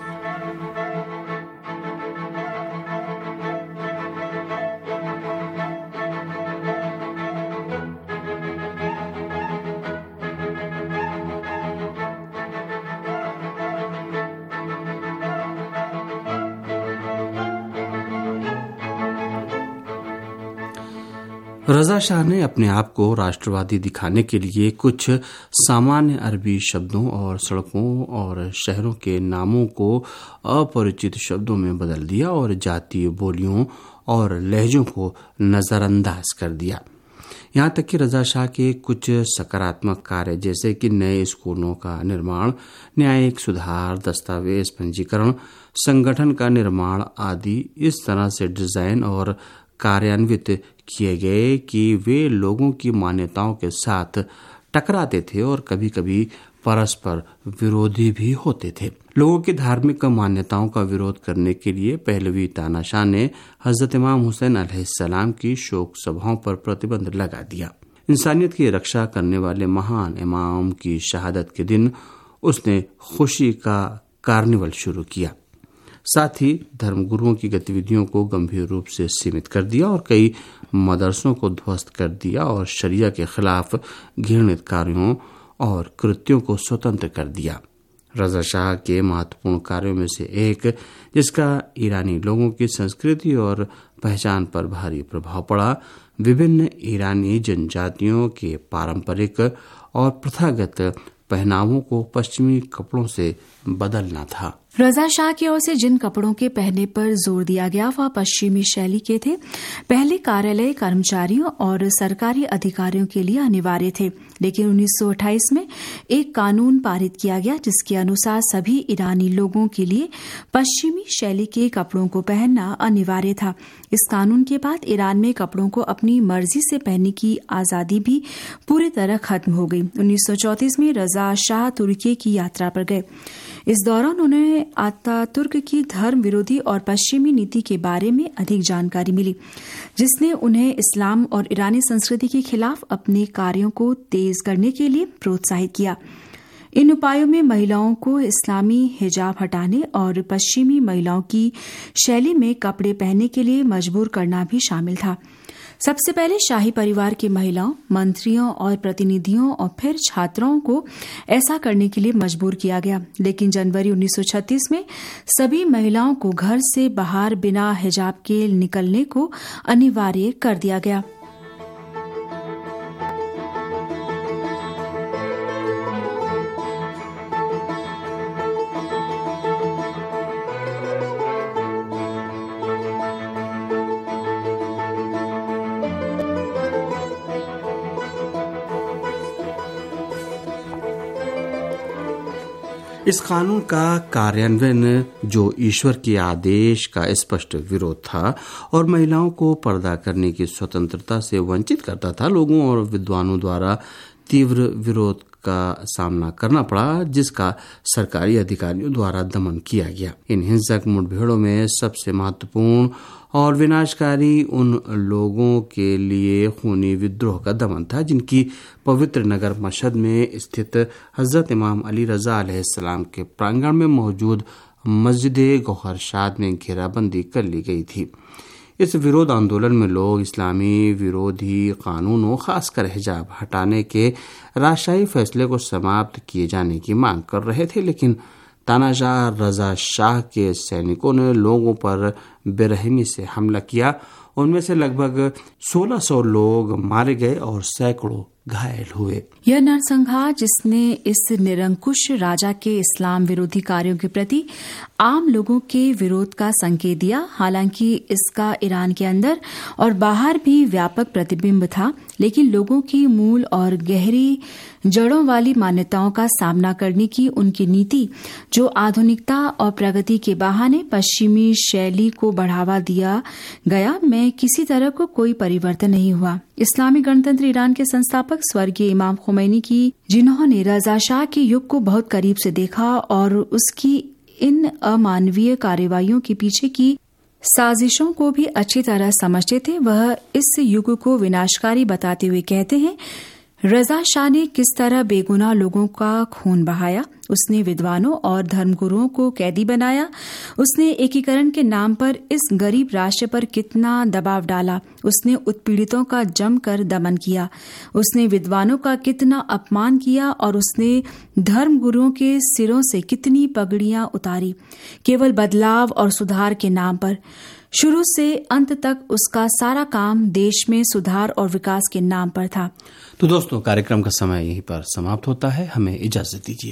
Speaker 11: रजा शाह ने अपने आप को राष्ट्रवादी दिखाने के लिए कुछ सामान्य अरबी शब्दों और सड़कों और शहरों के नामों को अपरिचित शब्दों में बदल दिया और जातीय बोलियों और लहजों को नजरअंदाज कर दिया। यहाँ तक कि रजा शाह के कुछ सकारात्मक कार्य जैसे कि नए स्कूलों का निर्माण, न्यायिक सुधार, दस्तावेज पंजीकरण, संगठन का निर्माण आदि इस तरह से डिजाइन और कार्यान्वित किए गए कि वे लोगों की मान्यताओं के साथ टकराते थे और कभी कभी परस्पर विरोधी भी होते थे। लोगों की धार्मिक मान्यताओं का विरोध करने के लिए पहलवी तानाशाह ने हजरत इमाम हुसैन अलैहिस्सलाम की शोक सभाओं पर प्रतिबंध लगा दिया। इंसानियत की रक्षा करने वाले महान इमाम की शहादत के दिन उसने खुशी का कार्निवल शुरू किया। साथ ही धर्मगुरुओं की गतिविधियों को गंभीर रूप से सीमित कर दिया और कई मदरसों को ध्वस्त कर दिया और शरिया के खिलाफ घृणित कार्यों और कृत्यों को स्वतंत्र कर दिया। रजा शाह के महत्वपूर्ण कार्यों में से एक, जिसका ईरानी लोगों की संस्कृति और पहचान पर भारी प्रभाव पड़ा, विभिन्न ईरानी जनजातियों के पारंपरिक और प्रथागत पहनावों को पश्चिमी कपड़ों से बदलना था।
Speaker 17: रजा शाह की ओर से जिन कपड़ों के पहनने पर जोर दिया गया वह पश्चिमी शैली के थे। पहले कार्यालय कर्मचारियों और सरकारी अधिकारियों के लिए अनिवार्य थे, लेकिन उन्नीस सौ अट्ठाईस में एक कानून पारित किया गया जिसके अनुसार सभी ईरानी लोगों के लिए पश्चिमी शैली के कपड़ों को पहनना अनिवार्य था। इस कानून के बाद ईरान में कपड़ों को अपनी मर्जी से पहनने की आजादी भी पूरी तरह खत्म हो गई। उन्नीस सौ चौंतीस में रजा शाह तुर्की की यात्रा पर गए। इस दौरान उन्हें अतातुर्क की धर्म विरोधी और पश्चिमी नीति के बारे में अधिक जानकारी मिली, जिसने उन्हें इस्लाम और ईरानी संस्कृति के खिलाफ अपने कार्यों को तेज करने के लिए प्रोत्साहित किया। इन उपायों में महिलाओं को इस्लामी हिजाब हटाने और पश्चिमी महिलाओं की शैली में कपड़े पहनने के लिए मजबूर करना भी शामिल था। सबसे पहले शाही परिवार की महिलाओं, मंत्रियों और प्रतिनिधियों और फिर छात्राओं को ऐसा करने के लिए मजबूर किया गया, लेकिन जनवरी उन्नीस सौ छत्तीस में सभी महिलाओं को घर से बाहर बिना हिजाब के निकलने को अनिवार्य कर दिया गया।
Speaker 11: इस कानून का कार्यान्वयन, जो ईश्वर के आदेश का स्पष्ट विरोध था और महिलाओं को पर्दा करने की स्वतंत्रता से वंचित करता था, लोगों और विद्वानों द्वारा तीव्र विरोध का सामना करना पड़ा, जिसका सरकारी अधिकारियों द्वारा दमन किया गया। इन हिंसक मुठभेड़ों में सबसे महत्वपूर्ण और विनाशकारी उन लोगों के लिए खूनी विद्रोह का दमन था जिनकी पवित्र नगर मशहद में स्थित हजरत इमाम अली रजा अलैहिस्सलाम के प्रांगण में मौजूद मस्जिद गौहरशाद में घेराबंदी कर ली गई थी। इस विरोध आंदोलन में लोग इस्लामी विरोधी कानूनों, खासकर हिजाब हटाने के राजशाही फैसले को समाप्त किए जाने की मांग कर रहे थे, लेकिन तानाशाह रजा शाह के सैनिकों ने लोगों पर बेरहमी से हमला किया। उनमें से लगभग सोलह सौ लोग मारे गए और सैकड़ों घायल हुए।
Speaker 17: यह नरसंहार, जिसने इस निरंकुश राजा के इस्लाम विरोधी कार्यों के प्रति आम लोगों के विरोध का संकेत दिया, हालांकि इसका ईरान के अंदर और बाहर भी व्यापक प्रतिबिंब था, लेकिन लोगों की मूल और गहरी जड़ों वाली मान्यताओं का सामना करने की उनकी नीति, जो आधुनिकता और प्रगति के बहाने पश्चिमी शैली को बढ़ावा दिया गया, में किसी तरह को कोई परिवर्तन नहीं हुआ। इस्लामी गणतंत्र ईरान के संस्थापक स्वर्गीय इमाम खुमैनी की, जिन्होंने रजा शाह के युग को बहुत करीब से देखा और उसकी इन अमानवीय कार्रवाइयों के पीछे की साजिशों को भी अच्छी तरह समझते थे, वह इस युग को विनाशकारी बताते हुए कहते हैं, रजा शाह ने किस तरह बेगुनाह लोगों का खून बहाया। उसने विद्वानों और धर्मगुरुओं को कैदी बनाया। उसने एकीकरण के नाम पर इस गरीब राष्ट्र पर कितना दबाव डाला। उसने उत्पीड़ितों का जमकर दमन किया। उसने विद्वानों का कितना अपमान किया और उसने धर्मगुरुओं के सिरों से कितनी पगड़ियां उतारी, केवल बदलाव और सुधार के नाम पर। शुरू से अंत तक उसका सारा काम देश में सुधार और विकास के नाम पर था।
Speaker 11: तो दोस्तों, कार्यक्रम का समय यहीं पर समाप्त होता है। हमें इजाजत दीजिए।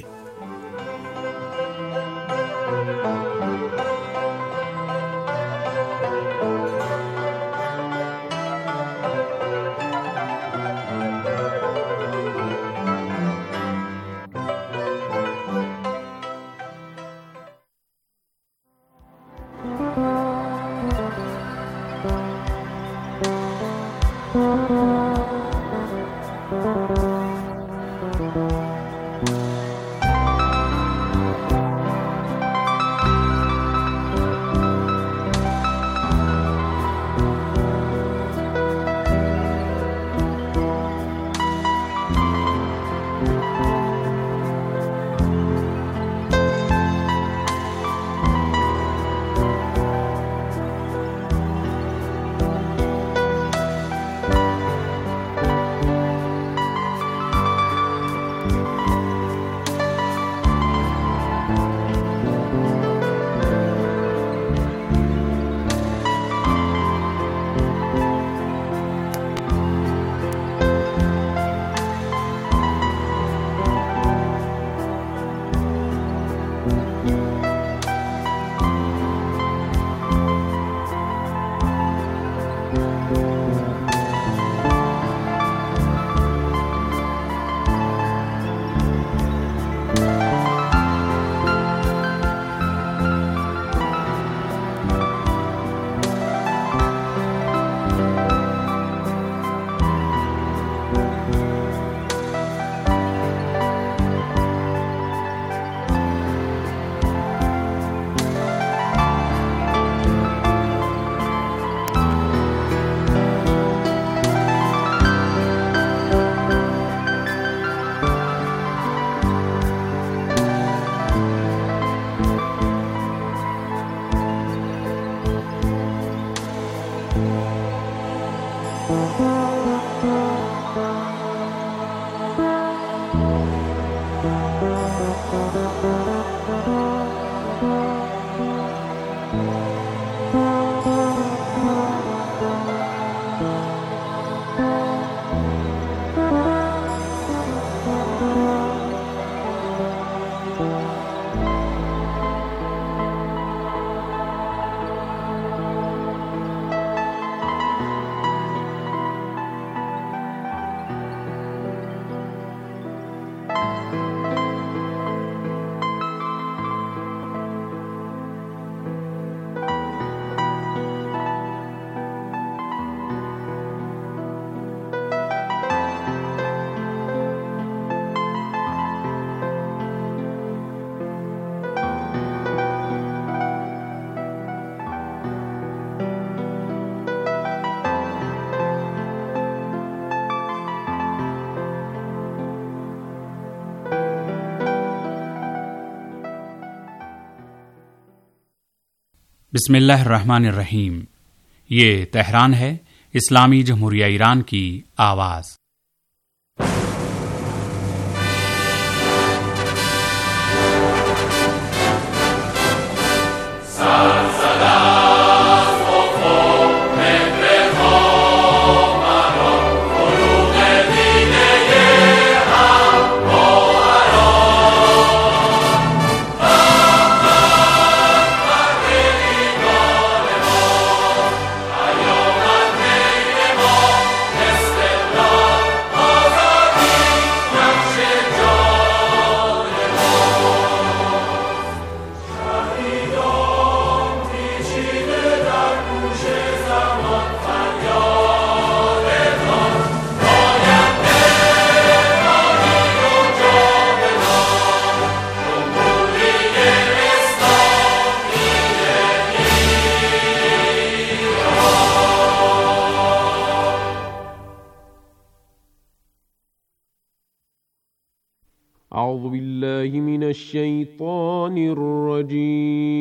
Speaker 18: बिस्मिल्लाहिर्रहमानिर्रहीम। ये तेहरान है, इस्लामी जमहूरिया ईरान की आवाज़।
Speaker 19: Salam, أعوذ بالله من الشيطان الرجيم